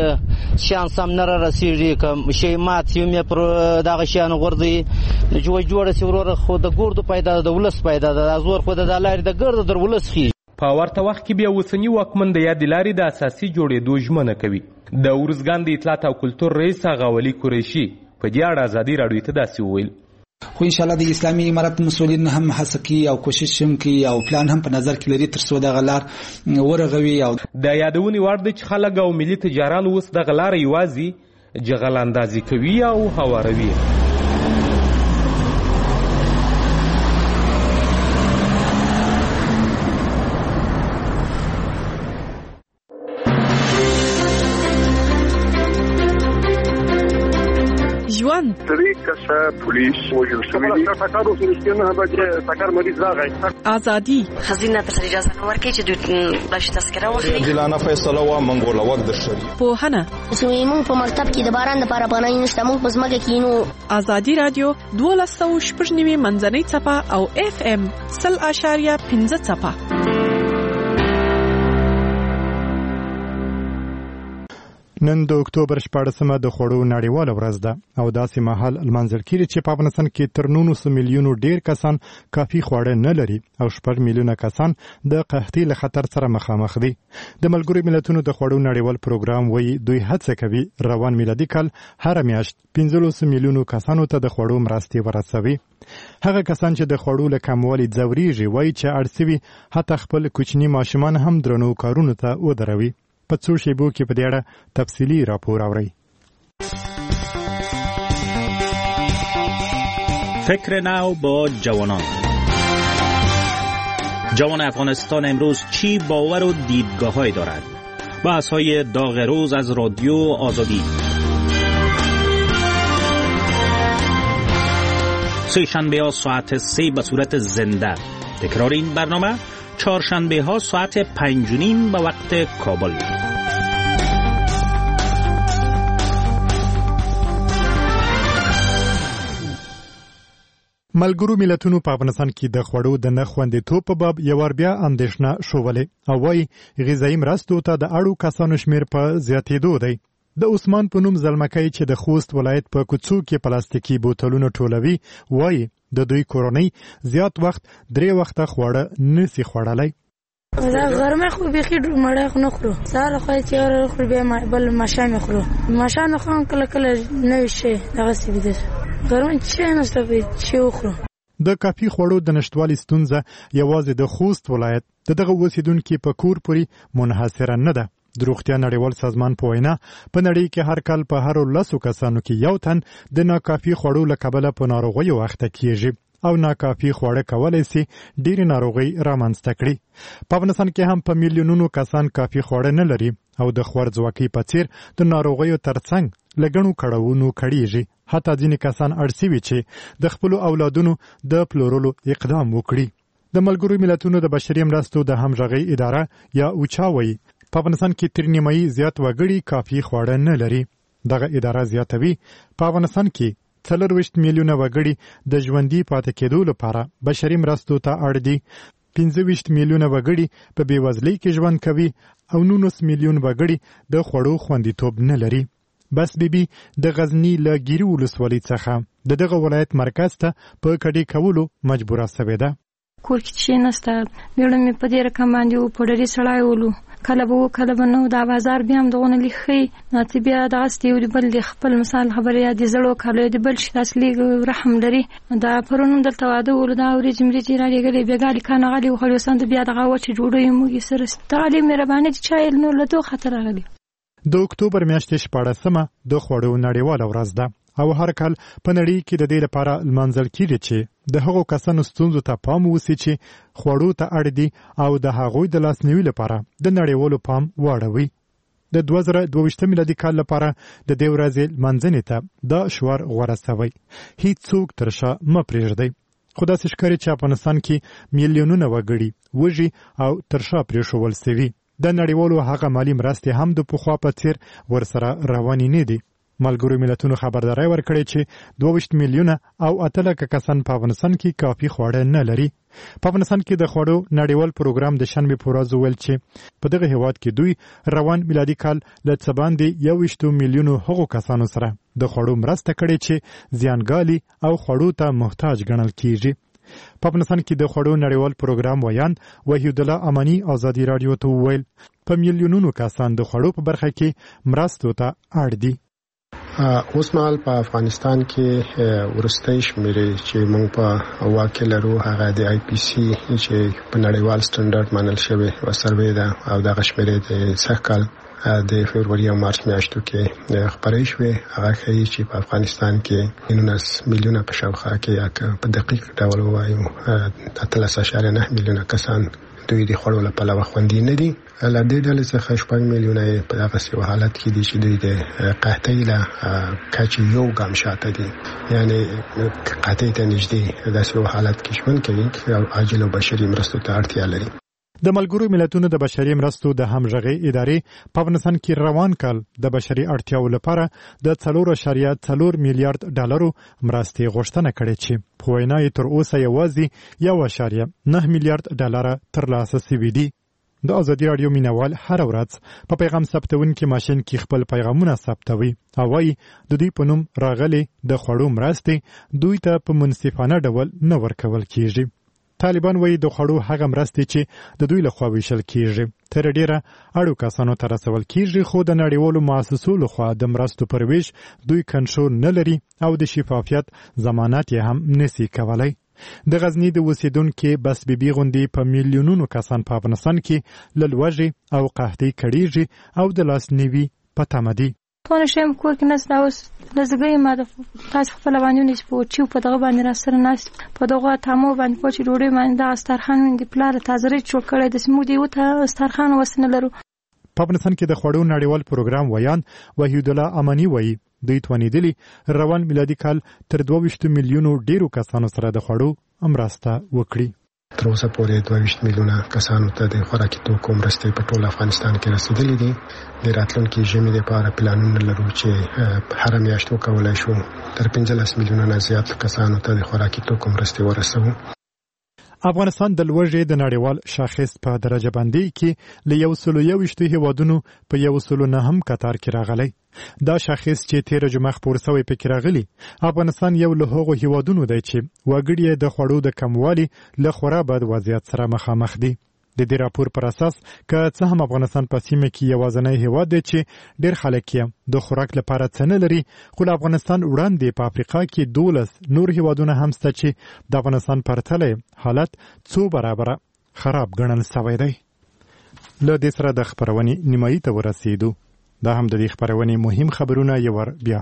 دي شیان سم نه رارسېږي، که شی مات شي مې پر دغه شیان غورځوي جوړه شي وروره، خو د ګردو پیدا ده، د ولس پیدا ده، زور خو د لارې د ګرده در ولس خي. په ورته وخت کې بیا اوسني واکمن د یادې لارې د اساسي جوړېدو ژمنه کوي. د ورزګان د اطلاعات او کلتور رئیس غاولي قریشي په دې اړه ازادي راډیو ته داسې وویل: خو ان شاء الله د اسلامي امارت مسؤلین هم هڅه کوي او کوشش هم کوي او پلان هم په نظر کې لري تر څو دغه لار ورغوي. او د یادونې وړ ده چې خلک او ملي تجاران اوس دغه لاره یوازې جغل اندازي کوي او هواروي. ژوند 3 کسه پولیس وژل شوي دي. ټکر وسو نه به ټکر مریض راغی. ازادي خزینه ته اجازه نه ورکړي چې دوی بلش تذکره واخلي. عادلانه فیصله و منګول وخت د شری. پوهنه زموږ په مکتب کې د باران لپاره پناه نشته، موږ په ځمکه کې نو. ازادي رادیو 12.9 منځنۍ څپه او FM 0.5 څپه. نن د اکتوبر 14مه د خوړو نړیواله ورځ ده او داسې مهال لمانځل کېږي چې په افغانستان کې تر 900 میلیونو ډیر کسان کافي خواړه نه لري او 6 میلیونه کسان د قحطۍ له خطر سره مخامخ دي. د ملګرو ملتونو د خوړو نړیوال پروګرام وایي دوی هڅه کوي روان میلادي کال هر میاشت 15 میلیونو کسانو ته د خوړو مرستې ورسوي. هغه کسان چې د خوړو له کموالي ځوريږي وایي چې اړسوي حتی خپل کوچني ماشومان هم درنو کارونو ته ودروي. په څو شیبو کې په دې اړه تفصیلي راپور اورئ. فکر نو با جوانان جوان افغانستان امروز چی باور و دیدگاه‌های دارد؟ بحث‌های داغ روز از رادیو آزادی. سه شنبه ها ساعت 3 به صورت زنده. تکرار این برنامه چهارشنبه ها ساعت 5:30 به وقت کابل. ملګرو ملتونو په افغانستان کې د خوړو د نه خوندیتوب په باب یو ور بیا اندېښنه شولې او وايي غذایي مرستو ته د اړو کسانو شمیر په زیاتېدو دی. د عثمان په نوم زلمکۍ چې د خوست ولایت په کوڅو کې پلاستیکي بوتلونه ټولوي وايي د دوی کورنۍ زیات وخت 3 وخته خواړه نسی خوړلای. دا غرمه خو به خېډ مړه خو نه خورو سهار خو چې اور خو به بل ماشام خورو ماشام خو کله نه شي دغه سی بده غرمه چې نه ستوي چې خورو. د کافي خوړو د نشټوالي ستونزه یوازې د خوست ولایت دغه اوسیدونکو په کور پورې منحصره نه ده. د روغتیا نړیوال سازمان په وینا په نړۍ کې هر کال په هر 10 کسانو کې یو تن د ناکافي خوړو له کبله په ناروغۍ واخته کیږي او ناکافي خواړه کولای شي ډېری ناروغۍ رامنځته کړي. په افغانستان کې هم په میلیونونو کسان کافي خواړه نه لري او د خوارځواکۍ په څیر د ناروغیو ترڅنګ لګڼو کړهونو کړيږي. حتی ځینې کسان اړسوي چې د خپل اولادونو د پلورلو اقدام وکړي. د ملګرو ملتونو د بشري مرستو د همغږۍ اداره یا اوچاوي په افغانستان کې تر نیمایي زیات وګړي کافي خواړه نه لري. دغه اداره زیاتوي په افغانستان کې 40 میلیونه وګړي د ژوندۍ پاتې کېدو لپاره بشري مرستو ته اړ دي. 15 میلیونه وګړي په بیوزلۍ کې ژوند کوي او 19 میلیون وګړي د خوړو خوندیتوب نه لري. بس بیبي د غزنی له ګیري ولسوالۍ څخه دغه ولایت مرکز ته په کډې کولو مجبوره شوې ده. کور کې چې نسته میړه مې په دې رقم باندې و په ډېری سړای ولو کله به نو دا بازار بیا هم دغه لخي ناتي بیا د غستې ور بل د خپل مثال خبره یا د زړو کالو د بل شي اصلي رحم لري دا پرونم دلته واده ول دا اوري جمري راډي غلي بیګالي کانه غلي خو لسان د بیا دغه وچ جوړوي موږ سره تعلیم مهرباني چایل نو له دوه خطر غلي. د اکتوبر میاشتې 14مه د خوړو نړیواله ورځ ده او هر کال په نړۍ کې د دې لپاره لمانځل کیږي چې د هغو کسانو ستونزو ته پام وسی چې خوړو ته اړ دي او د هغوی د لاسنیوي لپاره د نړیوالو پام واړوي. د 2022 میلادي کال لپاره د دې ورځې لمانځنې ته دا شوار غوړه شوی. هیڅوک ترشا م پرېږدي. خو داسې ښکاري چې افغانستان کې میلیونونه وګړي وږي او ترشا پرېښول شوي. د نړیوالو هغه مالی مرستې هم د پخوا په څیر ورسره روانې نه دي. ملګرو ملتونو خبرداري ورکړې چې 22 میلیونه او 8 لک کسان په افغانستان کې کافي خواړه نه لري. په افغانستان کې د خوړو نړیوال پروګرام د شنبه په ورځ ویل چې په دغه هیواد کې دوی روان میلادي کال له څه باندې 21 میلیونو هغو کسانو سره د خوړو مرسته کړې چې زیانګالي او خوړو ته محتاج ګڼل کیږي. په افغانستان کې د خوړو نړیوال پروګرام ویان وحید الله امانی ازادي رادیو ته ویل په میلیونونو کسان د خوړو په برخه کې مرستو ته اړ دي. اوس مهال په افغانستان کې ورستۍ شمیرې چې موږ په واقع لرو هغه د آی پی سی چې په نړیوال سټنډرډ منل شوی او سروې ده او دغه شمیرې د سږکال د فبرवरी او مارچ میاشتو کې خبرې شوې. هغه ښیي چې په افغانستان کې 19 میلیونه په شاوخوا کې یا په دقیق ډول وایو 13.9 میلیونه کسان دوی د خوړو لپاره خوندي نه دي. له دې ډلې څخه 8 میلیونه په دغه حالت کې دي چې دوی د قحطۍ له کچې یو ګام شاته دي، یعنی قحطۍ ته نږدې داسې حالت کې ژوند کوي او عاجل او بشري مرستو ته اړتیا لري. د ملګرو ملتونو د بشري مرستو د همغږۍ ادارې په افغانستان کې روان کال د بشري اړتیاو لپاره د 4.4 میلیارډ ډالرو مرستې غوښتنه کړې چې په وینا یې تر اوسه یوازې 1.9 میلیارډ ډالر ترلاسه شوي دي. د ازادي رادیو مینوال هر ورځ په پیغام ثبتونکي ماشين کې خپل پیغامونه ثبتوي او وايي د دوی په نوم راغلي د خوړو مرستې دوی ته په منصفانه ډول نه ورکول کیږي. طالبان وایي د خوړو هغه مرستې چې د دوی لخوا ویشل کیږي تر ډیره اړو کسانو ته رسول کیږي، خو د نړیوالو مؤسسو لخوا د مرستو پر ویش دوی کنټرول نه لري او د شفافیت ضمانت یې هم نشي کولای. د غزنی د اوسیدونکو بس بیبي غوندي په میلیونونو کسان په افغانستان کې لوږې او قحطۍ کړيږي او د لاس نیوي په تمه دي. پونه شم کور کې نس دا اوس لزګي ما د تاسو خپل باندې نس په چیو په دغه باندې را سره نس په دغه تامو باندې پوچې ډوډۍ باندې د استرخان د پلار تازه جوړ کړی د سمودي وته استرخان وسنه لرو. په افغانستان کې د خوړو نړیوال پروګرام ویان وحید الله امانی وایي دوی توانیدلی روان میلادي کال تر 22 میلیونو ډیرو کسانو سره د خوړو مرسته وکړي. تر اوسه پورې 22 میلیونه کسانو ته د خوراکي توکو مرستې په ټول افغانستان کې رسیدلې دي. د راتلونکي ژمي لپاره پلانونه لرو چې هر میاشت وکولای شو تر 15 میلیونه نه زیات کسانو ته د خوراکي توکو مرستې ورسوو. افغانستان د لوړې د نړیوال شاخص په درجه بندي کې له 121 هیوادونو په 109 کتار کې راغلی. دا شاخص چې 13 جمعه خپور شوی پکې راغلی. افغانستان یو له هغو هیوادونو دی چې وګړي د خوړو د کموالي له خورا بد وضعیت سره مخامخ دي. د دې راپور پر اساس که څه هم افغانستان په سیمه کې یوازینی هیواد دی چې ډېر خلک یې د خوراک لپاره څه نه لري، خو له افغانستان وړاندې په افریقا کې 12 نور هیوادونه هم شته چې د افغانستان پرتله حالت څو برابره خراب ګڼل شوی دی. له دې سره د خبرونې نیمایي ته ورسېدو. دا هم د دې خبرونې مهم خبرونه یو ور بیا.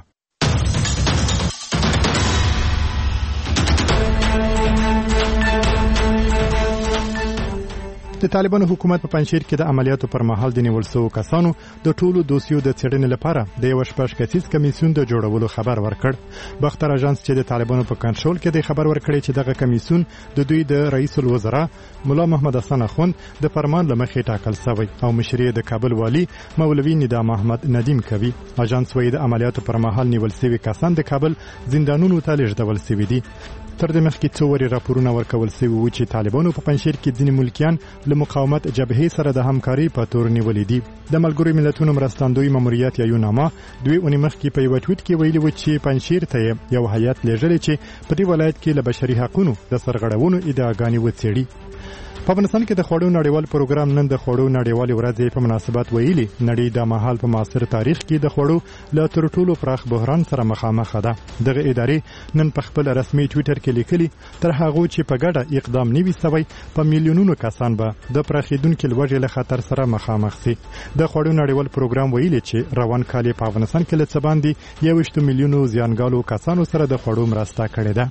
د طالبانو حکومت په پنځیر کې د عملیاتو پر مهال د نیول شوو کسانو د ټولو دوسیو د څېړنې لپاره د یو شپږ کسیز کمیسیون د جوړولو خبر ورکړ. بختر اژانس چې د طالبانو په کنټرول کې د خبر ورکړی چې دغه کمیسیون د دوی د رئیس الوزرا مولا محمد حسن اخوند د فرمان لمخې ټاکل شوی او مشري د کابل والی مولوي ندام احمد ندیم کوي. اژانس وايي د عملیاتو پر مهال نیول شوي کسان د کابل زندانونو ته لیږدول شوي دي. تر دې مخکې څو وری راپورونه ورکول شوي وو چې طالبانو په پنځیر کې ځینې ملکیان له مقاومت جبهې سره د همکاري په تور نیولې دي. د ملګرو ملتونو مرستندوی ماموریت یا یوناما دوی اونۍ مخکې په یو ټویټ کې ویلي و چې پنځیر ته یو هیات لیږلی چې په دې ولایت کې له بشري حقوقو د سرغړونو ادعاګانې وڅېړي. په افغانستان کې د خوړو نړیوال پروګرام نن د خوړو نړیوال ورځې په مناسبت ویلي نړۍ د مهال په معاصر تاریخ کې د خوړو له تر ټولو پراخ بحران سره مخامخ ده. دغه ادارې نن په خپل رسمي ټویټر کې لیکلي تر هغه چې په ګډه اقدام نیوي سوی په میلیونونو کسان به د پراخیدونکو لوږې له خطر سره مخامخ شي. د خوړو نړیوال پروګرام ویلي چې روان کال په افغانستان کې له څه باندې 21 میلیونو زیانګالو کسانو سره د خوړو مرسته کړې ده.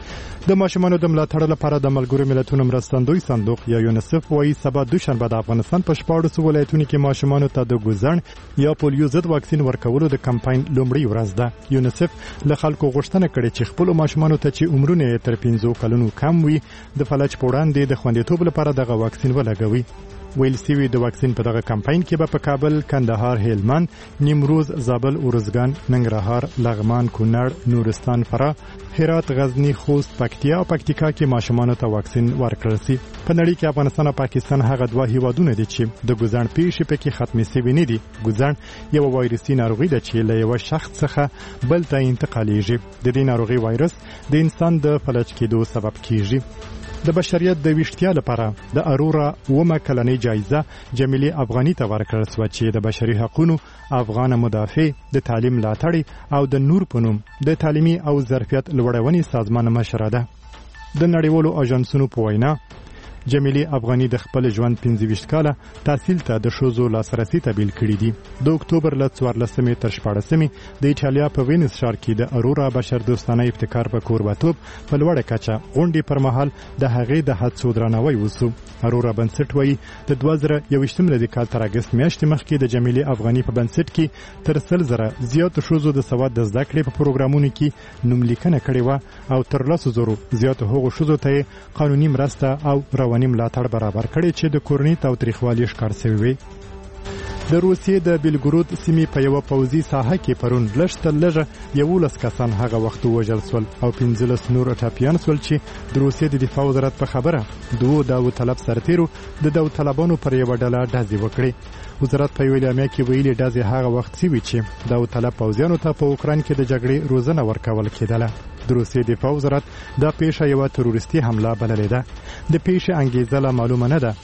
د ماشومانو د ملاتړ لپاره د ملګرو ملتونو مرستندوی صندوق یا یونیسف وايي سبا دوشنبه د افغانستان په 14 ولایتونو کې ماشومانو ته د ګوزن یا پولیو ضد واکسین ورکولو د کمپاین لومړی ورځ ده. یونیسف له خلکو غوښتنه کړې چې خپل ماشومانو ته چې عمرونه تر 15 کلونو کم وي د فلج په وړاندې د خوندیتوب لپاره دغه واکسین ولګوي. ویل سوي د واکسین په دغه کمپاین کې به په کابل، کندهار، هلمند، نیمروز، زابل، اورزګان، ننګرهار، لغمان، کونړ، نورستان، فراه، هرات، غزنی، خوست، پکتیا او پکتیکا کې ماشومانو ته واکسین ورکړل شي. په نړۍ کې افغانستان او پاکستان هغه دوه هیوادونه دي چې د ګوزن پیښې پکې ختمې شوې نه دي. ګوزن یو وایرسي ناروغي ده چې له یو شخص څخه بل ته انتقالیږي. د دې ناروغي وایرس د انسان د فلج کېدو سبب کیږي. د بشریت د ویشتیا لپاره د ارورا ومه کلنۍ جایزه جمیلې افغاني ته ورکړل شوه چې د بشري حقوقو افغان مدافع د تعلیم ملاتړي او د نور په نوم د تعلیمي او ظرفیت لوړونې سازمان مشره ده. د نړیوالو اژانسونو په وینا جمیلې افغاني د خپل ژوند 25 کاله تحصیل ته د ښځو لاسرسي ته بیل کړي دي. د اکتوبر له 14 تر 14 د ایټالیا په وینس ښار کې د ارورا بشر دوستانه ابتکار په کوربتوب په لوړه کچه غونډې پر مهال د هغې د هڅو درناوی وسو. ارورا بنسټ وایي د 2021 میلادي کال تر اګست میاشتې مخکې د جمیلې افغاني په بنسټ کې تر 100,000 زیات ښځو د سواد د زده کړې په پروګرامونو کې نوملیکنه کړې و او تر 100,000 زیات هغو ښځو ته قانوني مرسته او رواني ملاتړ برابر کړي چې د کورنۍ تاوتریخوالي ښکار شوی وي. د روسیې د بیلګرود سیمې په یو پوځي ساحه کې پرون لږ 11 کسان هغه وخت وژل شول او 15 نور ټاپیان شول چې د روسیې د دفاع وزارت په خبره دوه داوطلب سرتیرو د داوطلبانو پر یو ډله ډزې وکړې. وزارت په ویلامه کې ویلي ډزې هغه وخت شوې چې داوطلب پوځیانو ته په اوکران کې د جګړې روزنه ورکول کېدله. د روسیې دفاع وزارت دا پیښه یو تروریستي حمله بللې ده. د پیښې انګیزه لا معلومه نه ده.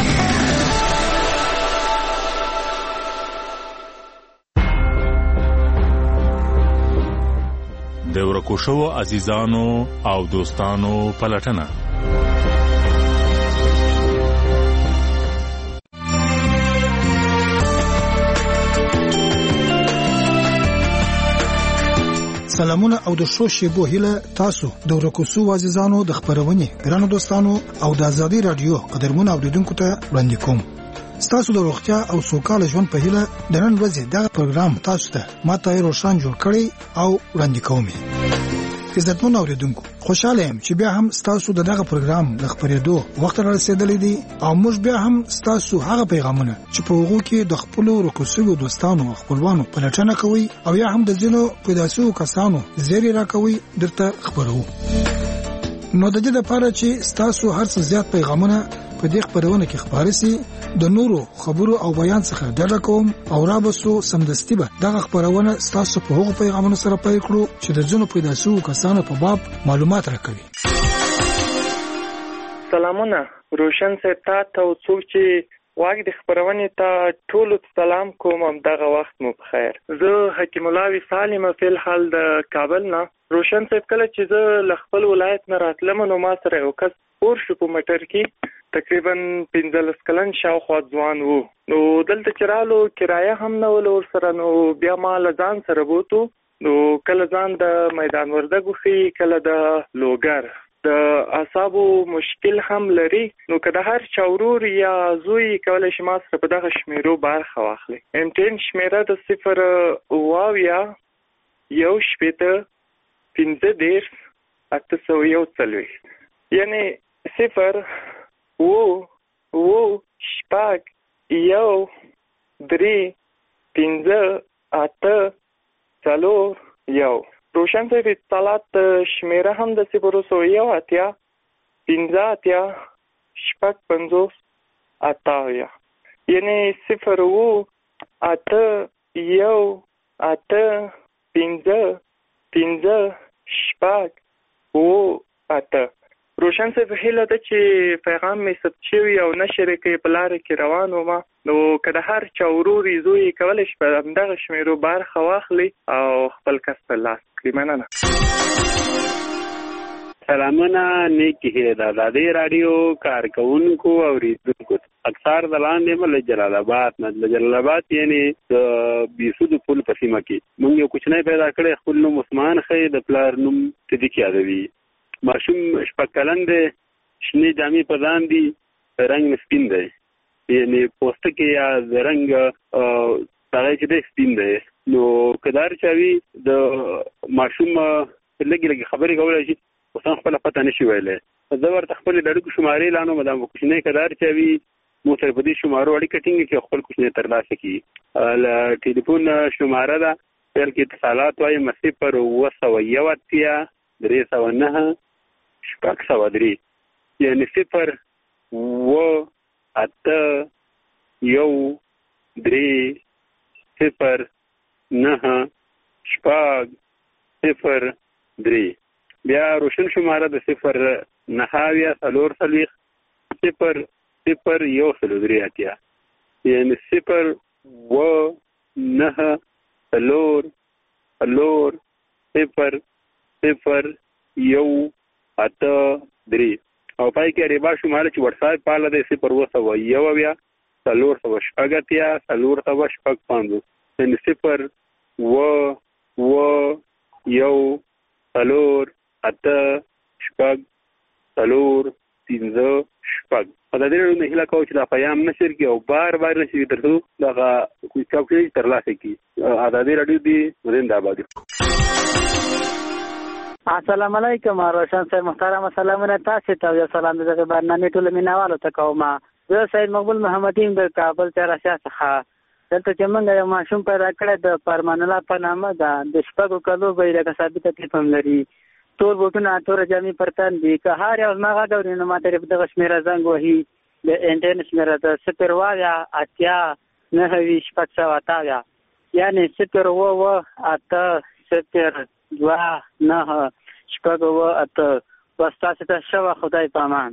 د ورکو شوو عزیزانو او دوستانو پلټنه. سلامونه او د شو شیبو هیله تاسو د ورکوسو عزیزانو د خبرونې ګرانو دوستانو او د ازادي رادیو قدرمن اوریدونکو ته وړاندې کوم. تاسو د روغتیا او سوکاله ژوند په هیله د نن ورځې دا پروګرام تاسو ته ماته روشن جوړ کړی او وړاندې کوم. عزتمن اوریدونکو خوشاله يم چې بیا هم تاسو دغه پروګرام د خبرېدو وخت را رسیدلی دی او موږ بیا هم تاسو هغه پیغامونه چې په وګړو کې د خپل ورکوسو دوستانو او خپلوانو په لټنه کوي او یا هم د ځینو پیداسو کسانو زیری راکوي درته خبرو. نو د دې لپاره چې تاسو هر څه زیات پیغامونه په دې خبرونه کې خبرې سي د نورو خبرو او بیان څخه ډډه کوم او رابسو سمدستي به دغه خبرونه تاسو په هغو پیغامونو سره پیل کړو چې د ځینو پیداسو کسانو په باب معلومات راکوي. سلامونه روشن صاحب ته او څوک چې واګ د خبرونې ته ټول سلام کوم. دغه وخت مو بخیر. زه حکیم الله وصال یم فل حال د کابل نه. روشن صاحب کله چې زه خپل ولایت نه راتلم نو ما سره یو کس اور شو په موټر کې تقریبا 15 کلن شاوخوا ځوان وو. نو دلته چرالو کرایه هم نه ول ور سره. نو بیا ما لزان سره بوتو. نو کله ځان د میدان وردګو خي کله د لوګر د اعصابو مشکل هم لري. نو کله هر چاورور یا زوی کولای شي ما سره په دغه شمیرو برخه واخلي. امتن شمیره د 0 واویا یو شپته 15 841 یعنی 0 و شپږ یو 3 15 8 څلور یو. روشن صاحب اتصالات شمیره هم د 0 اتیا 15 اتیا شپږ 50 اتاویا یعنی 0 و 8 یو 8 15 15 شپږ و 8. روشن صاحب هیله ده چې پیغام می ثبت شوی او نشر کې په لار کې روان ومه. نو کله هر چا وروري زوی کولای شي په دغه شمیرو برخه واخلي او خپل کس په لاس کړي. مننه. سلامونه نیکی د ازادي رادیو کارکونکو او ریډونکو. اکثر دلان دی مل جلال آباد نه. جلال آباد یعنی د بیسود پل په سیمه کې مونږ یو کوچنی پیدا کړی خپل نوم عثمان خې د پلار نوم صدیق یادوي. ماشوم شپږ کلن دی شنې جامې په ځان دي رنګ سپین دی یعنی پوستکی یا رنګ هغه چې دی سپین دی. نو کدار چاوي د ماشوم لګي خبرې کولای شي اوس خپل پته نشي ویلای. زه ورته خپل د اړیکو شمارې لانو مدام کوچنی کدار چاوي مو تر په دې شمارو اړیکه ټینګ کې خپل کوچنی ترلاسه کی. ټلیفون شماره ده پر کې اتصالات وايي مسیح پر 201 309 شپږ 103 یعنی 0 و 8 یو 3 0 9 شپږ 0 3. بیا روشن شماره د 0 9 څلور 0 0 یو 3 اتیا یعنی 0 و 9 څلور 0 0 یو 8 او پای کې ریبا شماره چې واتس اپ پاله ده 0 و یو بیا 300 شپږتیا 300 شپږ 5 یعنی 0 و یو 3 8 شپږ 3 15 شپږ. په دې ډول نه هله کوم چې دا پیام نشر کی او بار نشي ترڅو دا کوم څه ترلاسه کی. ازادي رادیو دی زنده باد. السلام علیکم روشن صاحب محترم. سلامونه تاسو ته یو سلام دغه برنامه ټول مینوالو ته کوم. زه سید مقبول محمدین د کابل تراشا څخه دلته چې موږ یو ماشوم پیدا کړی د فرمان الله په نامه ده. د شپږو کلو بیرغ ثابت تکلیف هم لري. تور بوټونه تور جامې پرتان دي. که هر یو زما غږ اوري نو ماته دغه شمیره زنګ وهي. د انټرنیټ شمیره ده 0 وایا اتیا 9 شپږ 100 یعنی 0 و 8 0 2 9 شپږ 8. واستاسو ته شوا خدای پامان.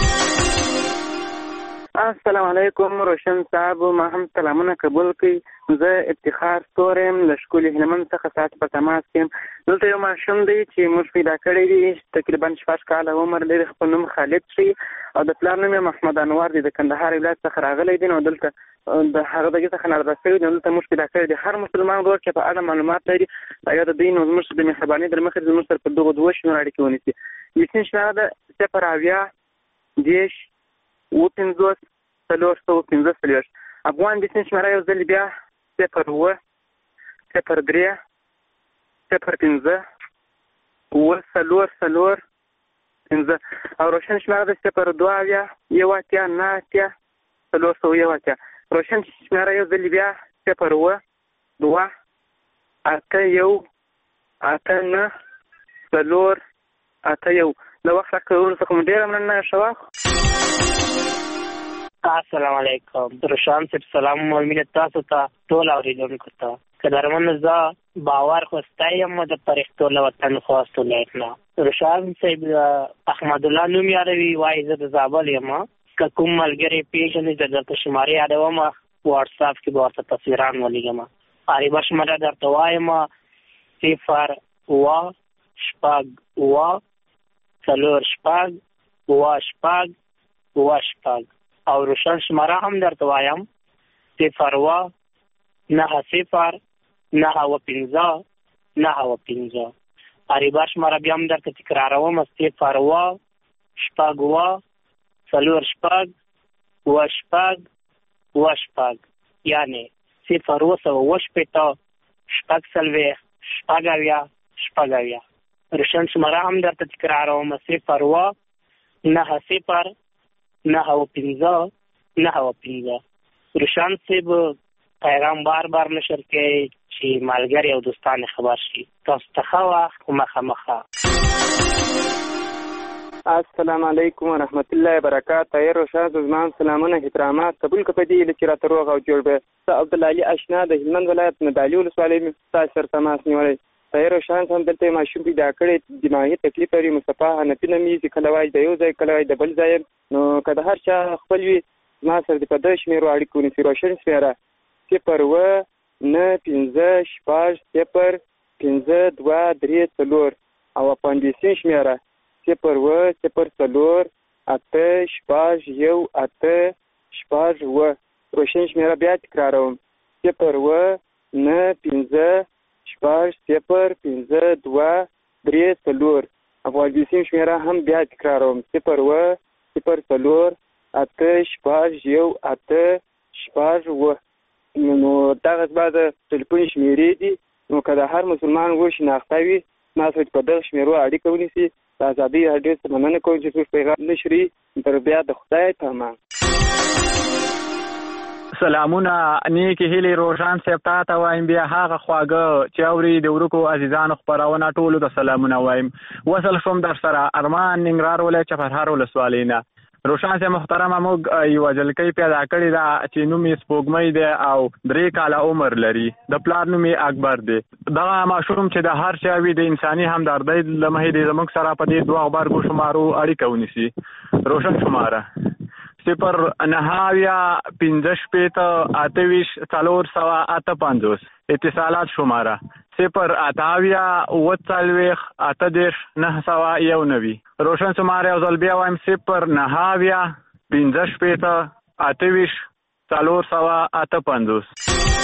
السلام علیکم روشن صاحب. ما هم سلامونه قبول کړئ. زه افتخار ستورم له ښکلي هلمند څخه تاسو په تماس یم. دلته یو ماشوم دی چې موږ پیدا کړی دی تقریبا 6 کاله عمر لري. خپل نوم خالد شي او د پلار نوم محمد انور دی. د کندهار ولایت څخه راغلی دی. نو دلته د هغه دغه څخه نه راځي نو ته موږ پیدا کړی د هر مسلمان ورور کې په اړه معلومات لري دا د دین او موږ د مهرباني در مخې د موږ سره په دغه دوه شنو اړیکې ونیسي یسین شماره د 0 دیش و 50 315 افغان د سین شماره یو ځل بیا 0 03 05 و 3 او روشن شماره د 02 یو اتیا نه اتیا 301 روشن شماره یو ځل بیا 0 2 اته یو اته نه 3 اته یو د وخت راکړو څخه ډیر مننه شوه. السلام علیکم. روشن صاحب سلام مؤمنه تاسو ته ټول اوریدونکو ته قدرمن زه باور خوستایم د پرښتو له وطن خواستو لیکنا. روشن صاحب احمد الله نوم یاروي وای زه د زابل یم که کوم ملګری پیژنې درته شمارې یادوم واتس اپ کې به ورته تصویران ولیږم. اړیبه شماره درته وایم 0 و شپږ و 4 شپږ و شپږ و شپږ او روشن شماره هم درته وایم 0 و 9 0 9 و 15 9 و 15 اړیبه شماره بیا هم درته تکراروم 0 و شپږ و 4 شپږ و شپږ و شپږ یعنی 0 و 7 شپږ څلوېښت شپږ اویا شپږ اویا. روشن شماره هم درته تکراروم 0 و 9 0 9 و 15 9 و 15. روشن صاحب پیغام بار نشر کوي چې ملګری او دوستان خبر شي. تاسو ته ښه وخت مخه. السلام علیکم و رحمت الله وبرکاته. روشن زمان سلامونه احترامات قبول کړئ چې را تروغ او جوړ به عبد الله اشنا د هلمند ولایت نه دالی ولسوالۍ تاسو سره تماس نیولې. روشن هم دلته ماشوم پیدا کړی دماغي تکلیف لري مصطفی حنفي نومي چې کله وای د یو ځای کله وای د بل ځای نو کله هر چا خپل وي ما سره د پدې شمیرو اړیکو نشي. روشن شمیره 0 و 9 15 شپږ 0 15 2 3 4 او اپاندیسین شمیره 0 و 0 4 اته شپږ یو اته شپږ و. روشن شمیره بیا تکراروم 0 و 9 15 شپږ 0 15 2 3 4 اپاندیسین شمیره هم بیا تکراروم 0 و 0 4 اته شپږ یو اته شپږ و. نو دغه بعد ټلیفون شمیرې دي نو کله هر مسلمان وشناخته وي ما سره په دغه شمیرو اړیکه ونیسي. د ازادي راډیو څخه مننه کوم چې څوک پیغام نشري تر بیا د خدای په امان. سلامونه نیکی هیلې روشن صاحب ته وایم بیا هغه خواږه چې اوري د ورکو عزیزانو خبرونه ټولو ته سلامونه وایم. وصل شوم در سره ارمان ننګرهار ولایت چپرهار ولسوالۍ نه. روشن صاحب محترمه موږ یو جلکۍ پیدا کړې ده چې نوم یې سپوږمۍ دی او 3 کاله عمر لري. د پلار نوم یې اکبر دی. دغه ماشوم چې د هر چا وي د انساني همدردۍ له مخې د زموږ سره په دې 2 غبرګو شمارو اړیکه ونیسي. روشن شماره 0 9 15 28 458 اتصالات شماره 0 28 28 919. روشن شماره او ځل بیا وایم 0 9 15 28 458.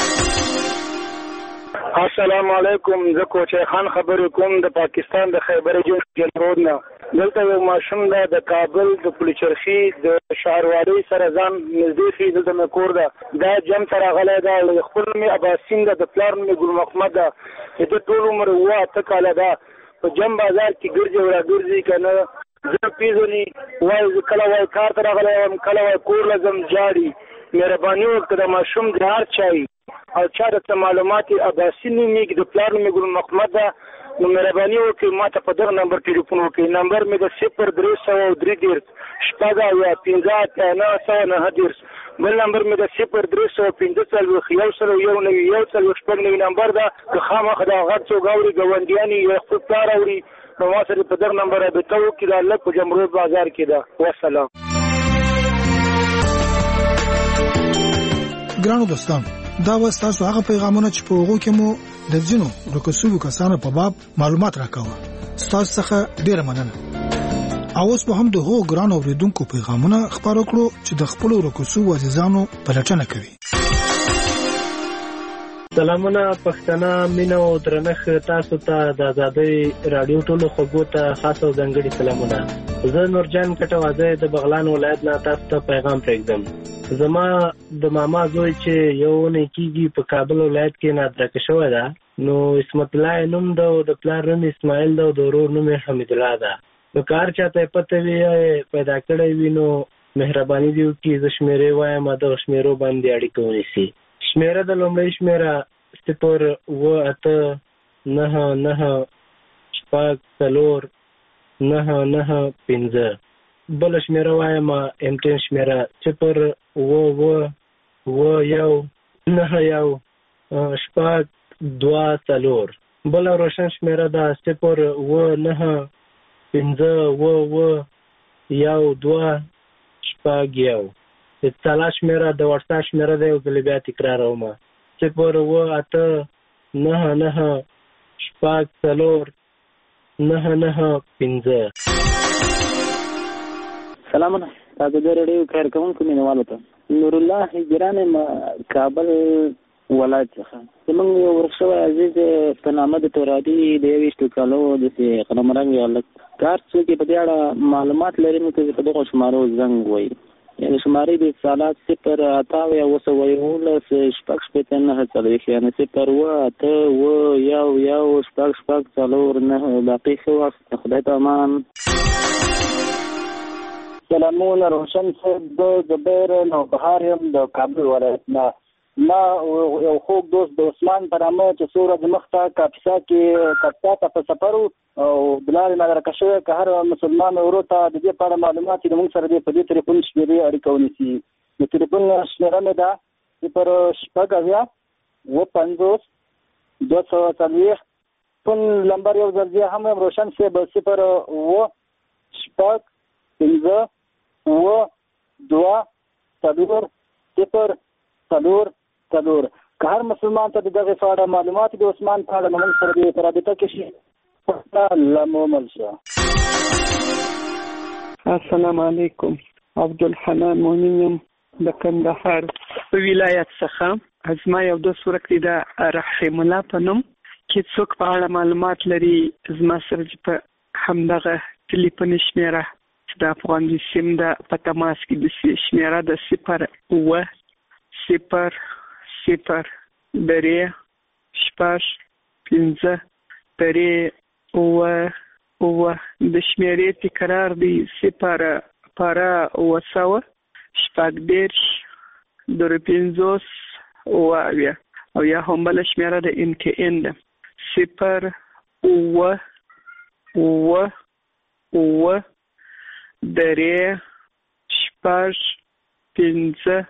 السلام علیکم. زه کوچی خان خبرې کوم د پاکستان د خیبر جنوب نه. دلته یو ماشوم ده د کابل د پلچرخي د شهروالۍ سره ځان نږدې شي دلته مې کور ده دا جم سره غلی ده خپل مې اباسین ده د پلار مې ګل محمد ده چې د ټول عمر 8 کاله ده په جم بازار کې ګرځي او راګرځي که نه زه پیژني وایي کله وایي کار ته راغلی یم کله وایي کور لازم جاړي. مهرباني وکړه د ماشوم د هر چا او چا د معلومات اباسین نومېږي د پلار مې ګل محمد ده نو مهرباني وکړئ ما ته په دغه نمبر ټلیفون وکړئ. نمبر مې د 0303 شپږ اویا 15 919. بل نمبر مې د 0315 نمبر ده که خامخا دا غږ څوک اوري ګاونډیان یې خپل پلار اوري نو ما سره په دغه نمبر رابطه وکړي. دا لږ په جمهوریت بازار کې ده. والسلام. ګرانو دوستان دا وستاسو هغه پیغامونه چې په هغو کې مو د ځینو رکوسوبو کسانو په باب معلومات راکاوه. ستاسو څخه ډیره مننه. اوس به هم دغه ګران اوریدونکو پیغامونه خبرو کړو چې د خپل رکوسوبو عزیزانو پلټنه کوي. سلامونه پښتنه مینه او درنښت تاسو ته د آزادۍ رادیو ټولو خوږو ته خاص او ځانګړي سلامونه. زه نورجان کټوازی د بغلان ولایت نه تاسو ته پیغام پرېږدم. زما د ماما زوی چې یو نه کېږي په کابل ولایت کې نادرکه شوی ده، نو اسمت الله نوم ده او د پلار نوم اسماعیل ده او د ورور نوم حمید الله ده. نو کار چاته پته وي پیدا کړی وي نو مهرباني دی وکړي زه شمېرې وایم د شمېرو باندې اړیکه ونیسي. شمېره د لومړۍ شمېره 0-9-9-4-9-9-5. بله شمېره وایم امټین شمېره 0-9-9-2-4. بله روشن شمېره ده 0-9-5-1-2-1. اتصاله شمېره د واتساپ شمېره ده، یو ځل بیا تکراروم 0-9-9-4-9-9-5. سلامونه تاسو د ریډیو کارکونکو مینوالو ته نور الله هجران کابل ولایت څخه زموږ یو ورکشوی عزیز په نامه د تورادي د 20 کالو د قلمرنګ هلک کار څوک په دې اړه معلومات لري نو که په دغه شمارو زنګ وایي. یعنې شمارې د اتصالات 0-8-9-9-4 یعنې 0-8-1-1-4 باقي ښه وخت خدای ته امان. سلامونه روشن صاحب، د زبیر نوبهار یم د کابل ولایت نه. ما یو خوږ دوست د عثمان په نامه چې څو ورځې مخته کاپیسا ته په سفر و او د لارې نادرکه شوی که هر مسلمان ورور ته د دې په اړه معلومات چې د موږ سره دې په دې تلیفون شمېرې اړیکه ونیسي. د تلیفون شمېره مې ده 0-6-2-50-240. فون لمبر یو ځل بیا هم روشن صاحب 0-6-5-2-4-0-4. که هر مسلمان ته دغه په اړه معلومات د عثمان په اړه موږ سره دې په رابطه کې شي لمومل شه. السلام علیکم. عبدالحنان مؤمن د کندهار ولایت څخه. زما یو دوست ورکړی د رحیم الله په نوم چې څوک په اړه معلومات لري زما سره په همدغه ټلیفون شمېره چې د افغان سیم د په تماس کې د شمېره د 0-0-0-5-5-3-9 د شمېرې تکرار دی 0-5-2-50 او یا هم بله شمېره د MTN ده 0-5-5-3-9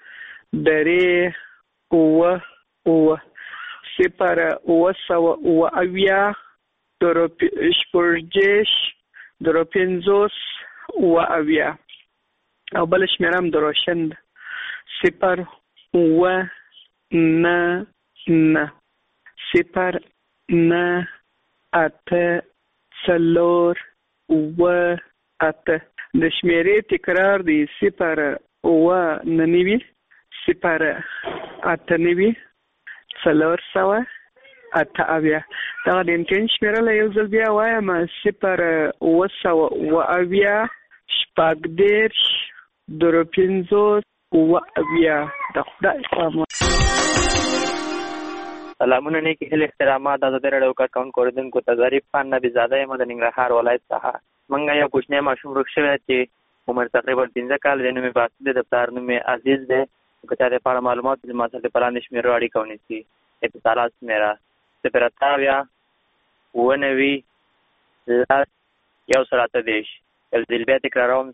او بل شمېره هم د روشن ده 0-9-9-8-4-8. د شمېرې تکرار دی 0-9-0-8-9-4-8. دغه د امتحان شمېره له یو ځل بیا وایم 0-9-9-2-50 د خدای پامان. سلامونه نیکی هیل احترامات د آزادۍ راډیو کارکونکو اوریدونکو ته ظریف خان نبي زاده یم د ننګرهار ولایت څخه. موږ یو کوچنی ماشوم ورک شوی چې عمر تقریبا 15 کال دی. نوم یې باسط دی، د پلار نوم یې عزیز دی. که چا د په اړه معلومات د ما سره د پلاندې شمېرو اړیکه ونیسي. اتصالات شمېره 0-8-9-1-1-4 یو ځل بیا تکراروم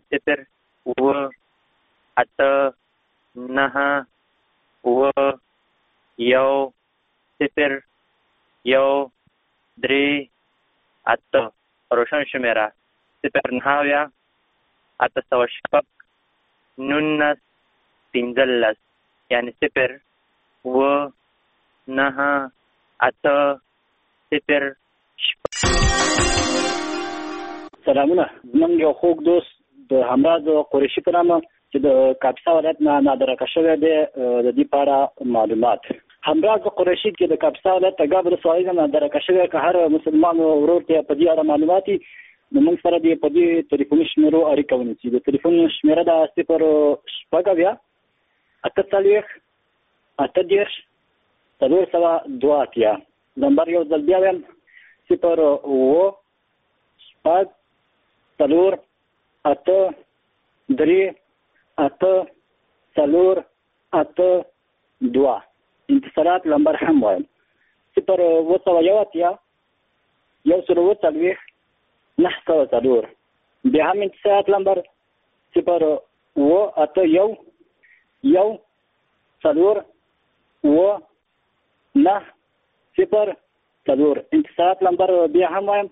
0-8-9-1-1-3-8. روشن شمېره 0-9-8-19-15 یعنی 0-9-8-0. سلامونه. زموږ یو خوږ دوست د همراز قریشي په نامه چې د کاپیسا ولایت نه نادرکه شوی دی د دې په اړه معلومات. همراز قریشید کې د کاپیسا ولایت تګاب ولسوالۍ نه درکه شوی که هر مسلمان ورور ته په دې اړه معلوماتي نو موږ سره د په دې ټلیفوني شمیرو اړیکه ونیسي. د ټلیفون شمیره ده 0 48 نمبر یو ځل بیا وایم 0 انتصارات نمبر هم وایم 0 904 بیا هم انتصارات نمبر 0 انتصارات نمبر بیا هم وایم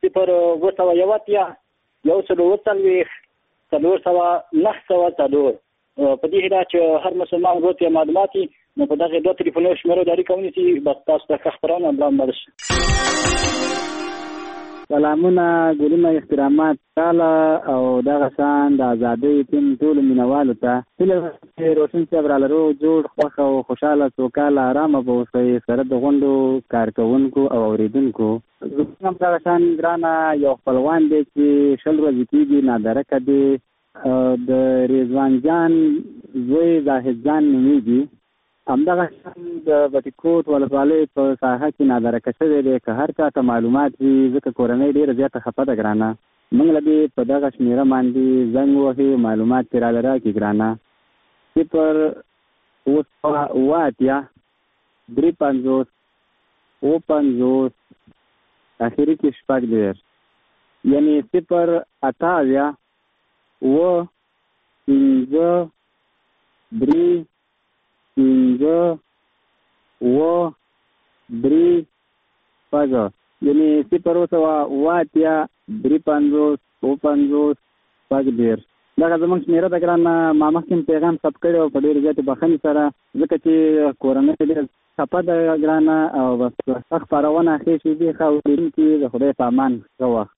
0 په دې هدا چې هر مسلمان ورته معلوماتي نو په دغه دوه ټلیفونونو شمیرو د اړیکه ونیسي بس تاسو ته خبرونه بلان شي. سلامونه ګلونه احترامات تعالی او دغه شان د ازادۍ تیم ټول مینوالو ته هیله روشن صاحب را لرو جوړ خوښ او خوشاله سوکاله آرامه به اوسئ سره د غونډو کارکوونکو او اوریدونکو. زموږ دغه شان ګرانه یو خپلوان دی چې 20 ورځې کېږي نادرکه دی د رضوان جان زوی زاهد جان نومیږي. همدغه شان د بټیکوټ ولسوالۍ په ساحه کې نادرکه شوی دی که هر چا ته معلومات وي ځکه کورنۍ ډېره زیاته خفه ده ګرانه موږ له دې په دغه شمیره باندې زنګ وهي معلومات ترې راله راکړي ګرانه 0 اخري کې 6 یعنی 0 یعنی 0 دغه زموږ شمیره ده ګرانه ما مخکې پیغام ثبت کړی او په ډېرې زیاتې بخښنې سره ځکه چې کورنۍ ډېره خفه ده ګرانه او بس خپرونه ښې شېبې ښه اورېدونکي د خدای په امان ښه وخت.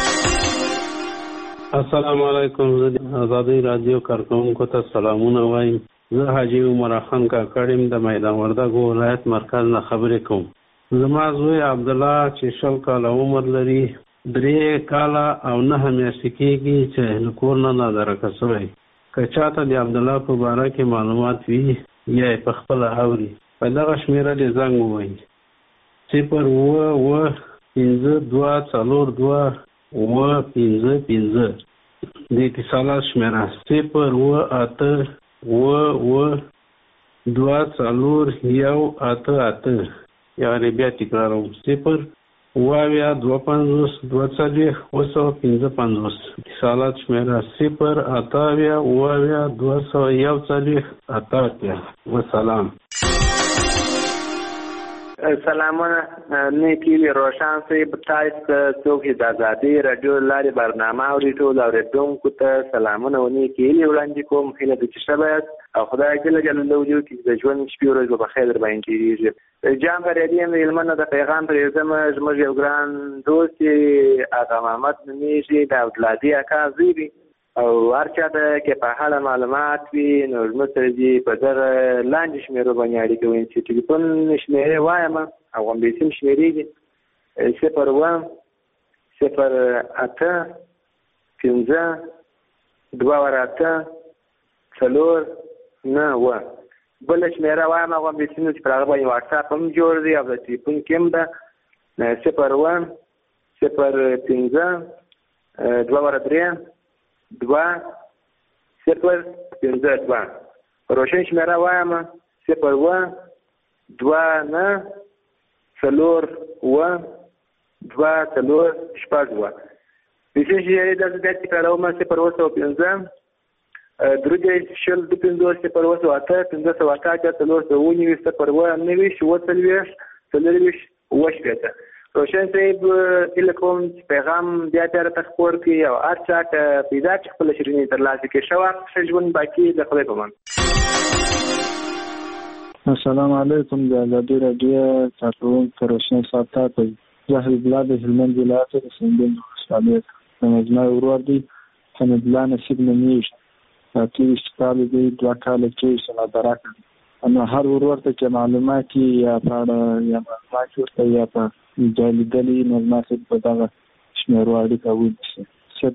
السلام علیکم. زه د ازادۍ رادیو کارکوونکو ته سلامونه وایم. زه حاجي عمر خان کاکړ یم د میدان وردګو ولایت مرکز نه خبرې کوم. زما زوی عبدالله چې 20 کاله عمر لري 3 کاله او 9 میاشتې کېږي چې له کور نه نادرکه شوی. که چاته د عبدالله په باره کې معلومات وي یا یې په خپله اوري په دغه شمیره دې زنګ ووهي 0 د اتصالات شمیره 0 یعنی بیا تکراروم 0 اتصالات شمیره 0 وسلام. سلامونه نیکی روشن صاحب تاسو څوک د ازادۍ رادیو لارې برنامه اورېدو اوریدونکو ته سلامونه و نیکی وړاندې کوم. هیله ده چې ښه یاست او خدای جل جلاله چې د ژوند شپې ورځې په خیر باندې تېرېږي. جان بریالي یم د هلمند د پیغام پرېږدم. زموږ یو ګران دوست آغا محمد نومیږي د عبدالهادي اکا زوی دی او هر چا ته کې په اړه معلومات وي نو زموږ سره دې په دغه لاندې شمیرو باندې اړیکه ونیسي. ټلیفون شمیرې وایم او غومبې سیم شمیرې دي 0 بله شمیره وایم غومبې سیم چې پر هغه باندې واټساپ هم جوړ دی او د ټلیفون کې هم ده 0 روشن شمیره وایم 0 پیسې چې یې داسې بیا تکراروم 0 روشن صاحب هیله کوم چې پیغام بیا تر تخپور کې او هر چا ته پیدا چې خپل شیرینی ترلاسه کړي شو ښه ژوند باقي د خدای په امان. السلام علیکم د ازادۍ رادیو کارکوونکو روشن صاحب ته زه الله د هلمند ولایت د سندن ولسوالۍ زما ورور دی حمید الله نصیب نومیږي 23 کال دی 2 کال کې سنادرک نو هر ورته چې معلومات یا پاړه یا معلومات ورته یا په جالدلی نو ماسه په دغه شمیرو اړیکه ونیسي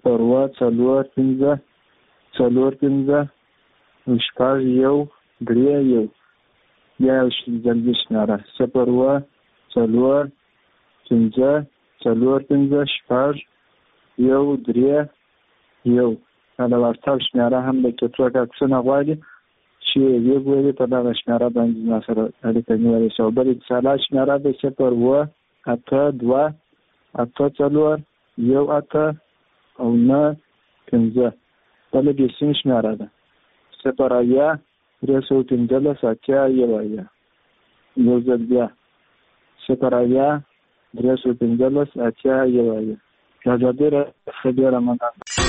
0 4 5 شپږ 1 3 1 یا ځلګي شمیره 0 4 5 شپږ 1 3 1 دا واتساپ شمیره هم د ټوټه ټاکسونه غواړي چې یو ویلې په دغه شمیره باندې ما سره اړیکه نیولې شو. بل اتصالات شمیره د 0 8 2 8 4 1 8 او 9 15 بل د سیم شمیره ده 0 یا 315 ساتیا یو ځل بیا 0 یا 315 ساتیا یو دا ډېر خبره مننه.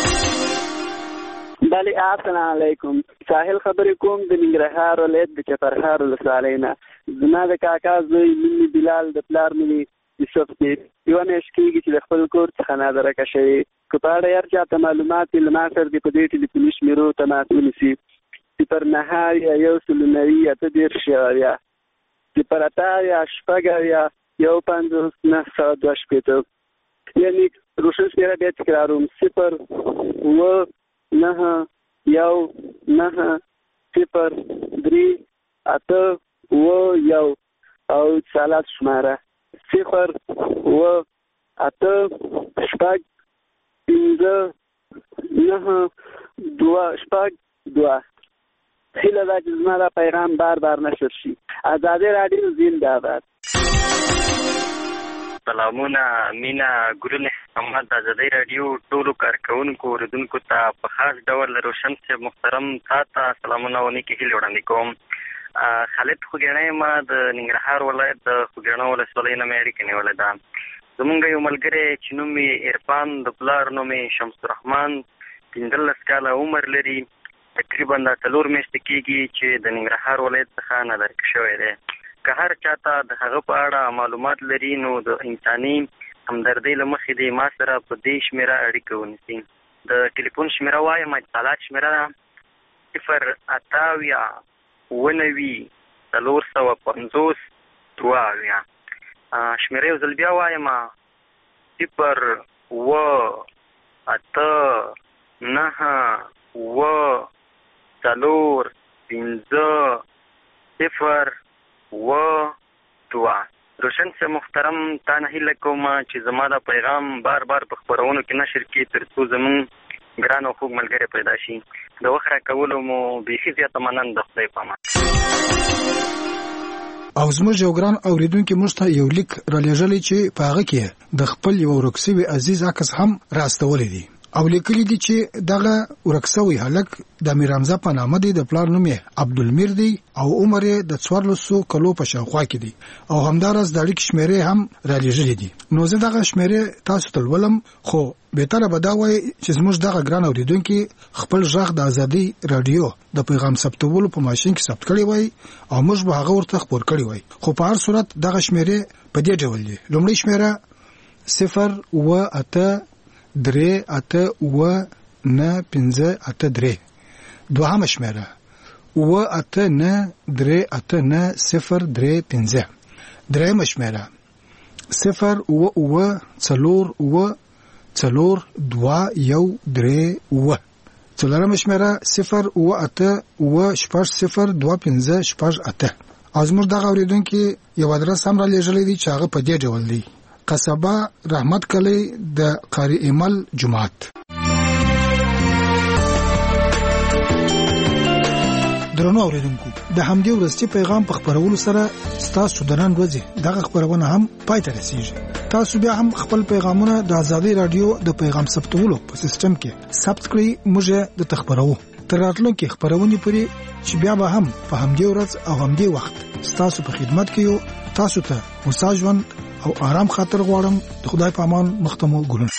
بله السلام علیکم. ساحل خبرې کوم د ننګرهار ولایت د چپرهار ولسوالۍ نه. زما د کاکا زوی مینی بلال د پلار مینی یوسف دی. یوه میاشت کېږي چې د خپل کور څخه نادرکه شوی. که په اړه هر چاته معلومات وي له ما سره دې په دې ټلیفوني شمیرو تماس ونیسي 0 یا 1 0 یا 0 یا شپږ یا 1 9 یعنی روشن شمیره بیا تکراروم 0 9 1 9 0 3 8 1 او اتصالات شماره 0 8 شپږ 5 9 2 شپږ 2. هیله ده چې زما دا پیغام بار نشر شي. آزادي راډیو زنده‌باد. سلامونه مینا ګلونه محمد د آزادي راډیو ټولو کارکونکو اوریدونکو ته په خاص ډول روشن صاحب محترم تاسو سلامونه ونی کې هیله وړاندې کوم. خالد خوګنۍ ما د ننګرهار ولایت د خوګنۍ ولسوالۍ نه مې اړیکه نیولې ده. زمونږ یو ملګری چې نوم یې عرفان د پلار نوم یې شمس الرحمن 15 کاله عمر لري. تقریبا 4 میاشتې کېږي چې د ننګرهار ولایت څخه نادرکه شوی دی. که هر چاته د هغه په اړه معلومات لري نو د انساني همدردۍ له مخې دی ما سره په دې شمیره اړیکه ونیسي. د ټلیفون شمیره وایم اتصالات شمیره ده 0 8 9 450 2. شمیره یو ځل بیا وایم 0 8 9 4 5 0 2. روشن سے محترم تا نه هیله کوم چې زما دا پیغام بار په خبرونو کې نشر کړي ترڅو زمون ګران او خوږ ملګری پیدا شي. د وخت راکولو مو بیخي زیاته مننه د خدای په امان. او زموږ یو ګران اوریدونکو موږ ته یو لیک را لېږلی چې په هغه کې د خپل یو ورکسوي عزیز عکس هم راستولی دی او لیکلی دی چې دغه ورکسوي هلک د امیر حمزه په نامه دی. د پلار نوم یې عبدالمیر دی او عمر یې د 1400 کلو په شاوخوا کې دی او همداراز د اړیکې شمیرې هم را لېږلې دي. نو زه دغه شمیرې تاسو ته لولم خو بهتره به دا وایي چې زموږ دغه ګران اوریدونکي خپل غږ د آزادۍ راډیو د پیغام ثبتولو په ماشین کې ثبت کړی وای او موږ به هغه ورته خبر کړی وای. خو په هر صورت دغه شمیرې په دې ډول دي. لومړی شمیره 0 8 3 8 9 5 8 3. دوهمه شمیره 8 9 3 8 9 0 3 5. دریمه شمیره 0 4 4 2 1 3. څلورمه شمیره 0 8 0 2 5 8. ازمر دغه اوریدونکو یو ادرس هم را لېږلی دی چې هغه په دې ډول دی: قصبه رحمت کلی د قاری ایمل جماعت. درنو اوریدونکو د همدې ورستي پیغام په خبرولو سره ستاسو د نن ورځې دغه خبرونه هم پای ته رسیږي. تاسو بیا هم خپل پیغامونه د آزادۍ رادیو د پیغام ثبتولو په سیستم کې ثبت کړئ. موږ د تخبرو تر راتلونکي خبرونه پورې چې بیا به هم په همدې ورځ او همدې وخت ستاسو په خدمت کې یو. تاسو ته مساجون او آرام خاطر غواړم. د خدای په امان. مختمو ګلون.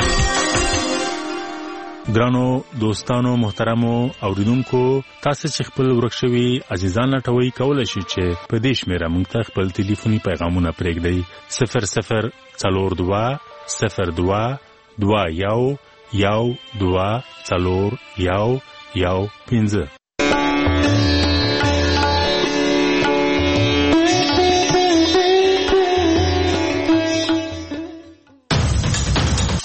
ګرانو دوستانو محترمو اوریدونکو، تاسو چې خپل ورکشوي عزیزان لټوي کولای شئ چې په دې شمیره موږ ته خپل ټلیفوني پیغامونه پرېږدئ. 00 42 02 21 1 2 4 1 1 5.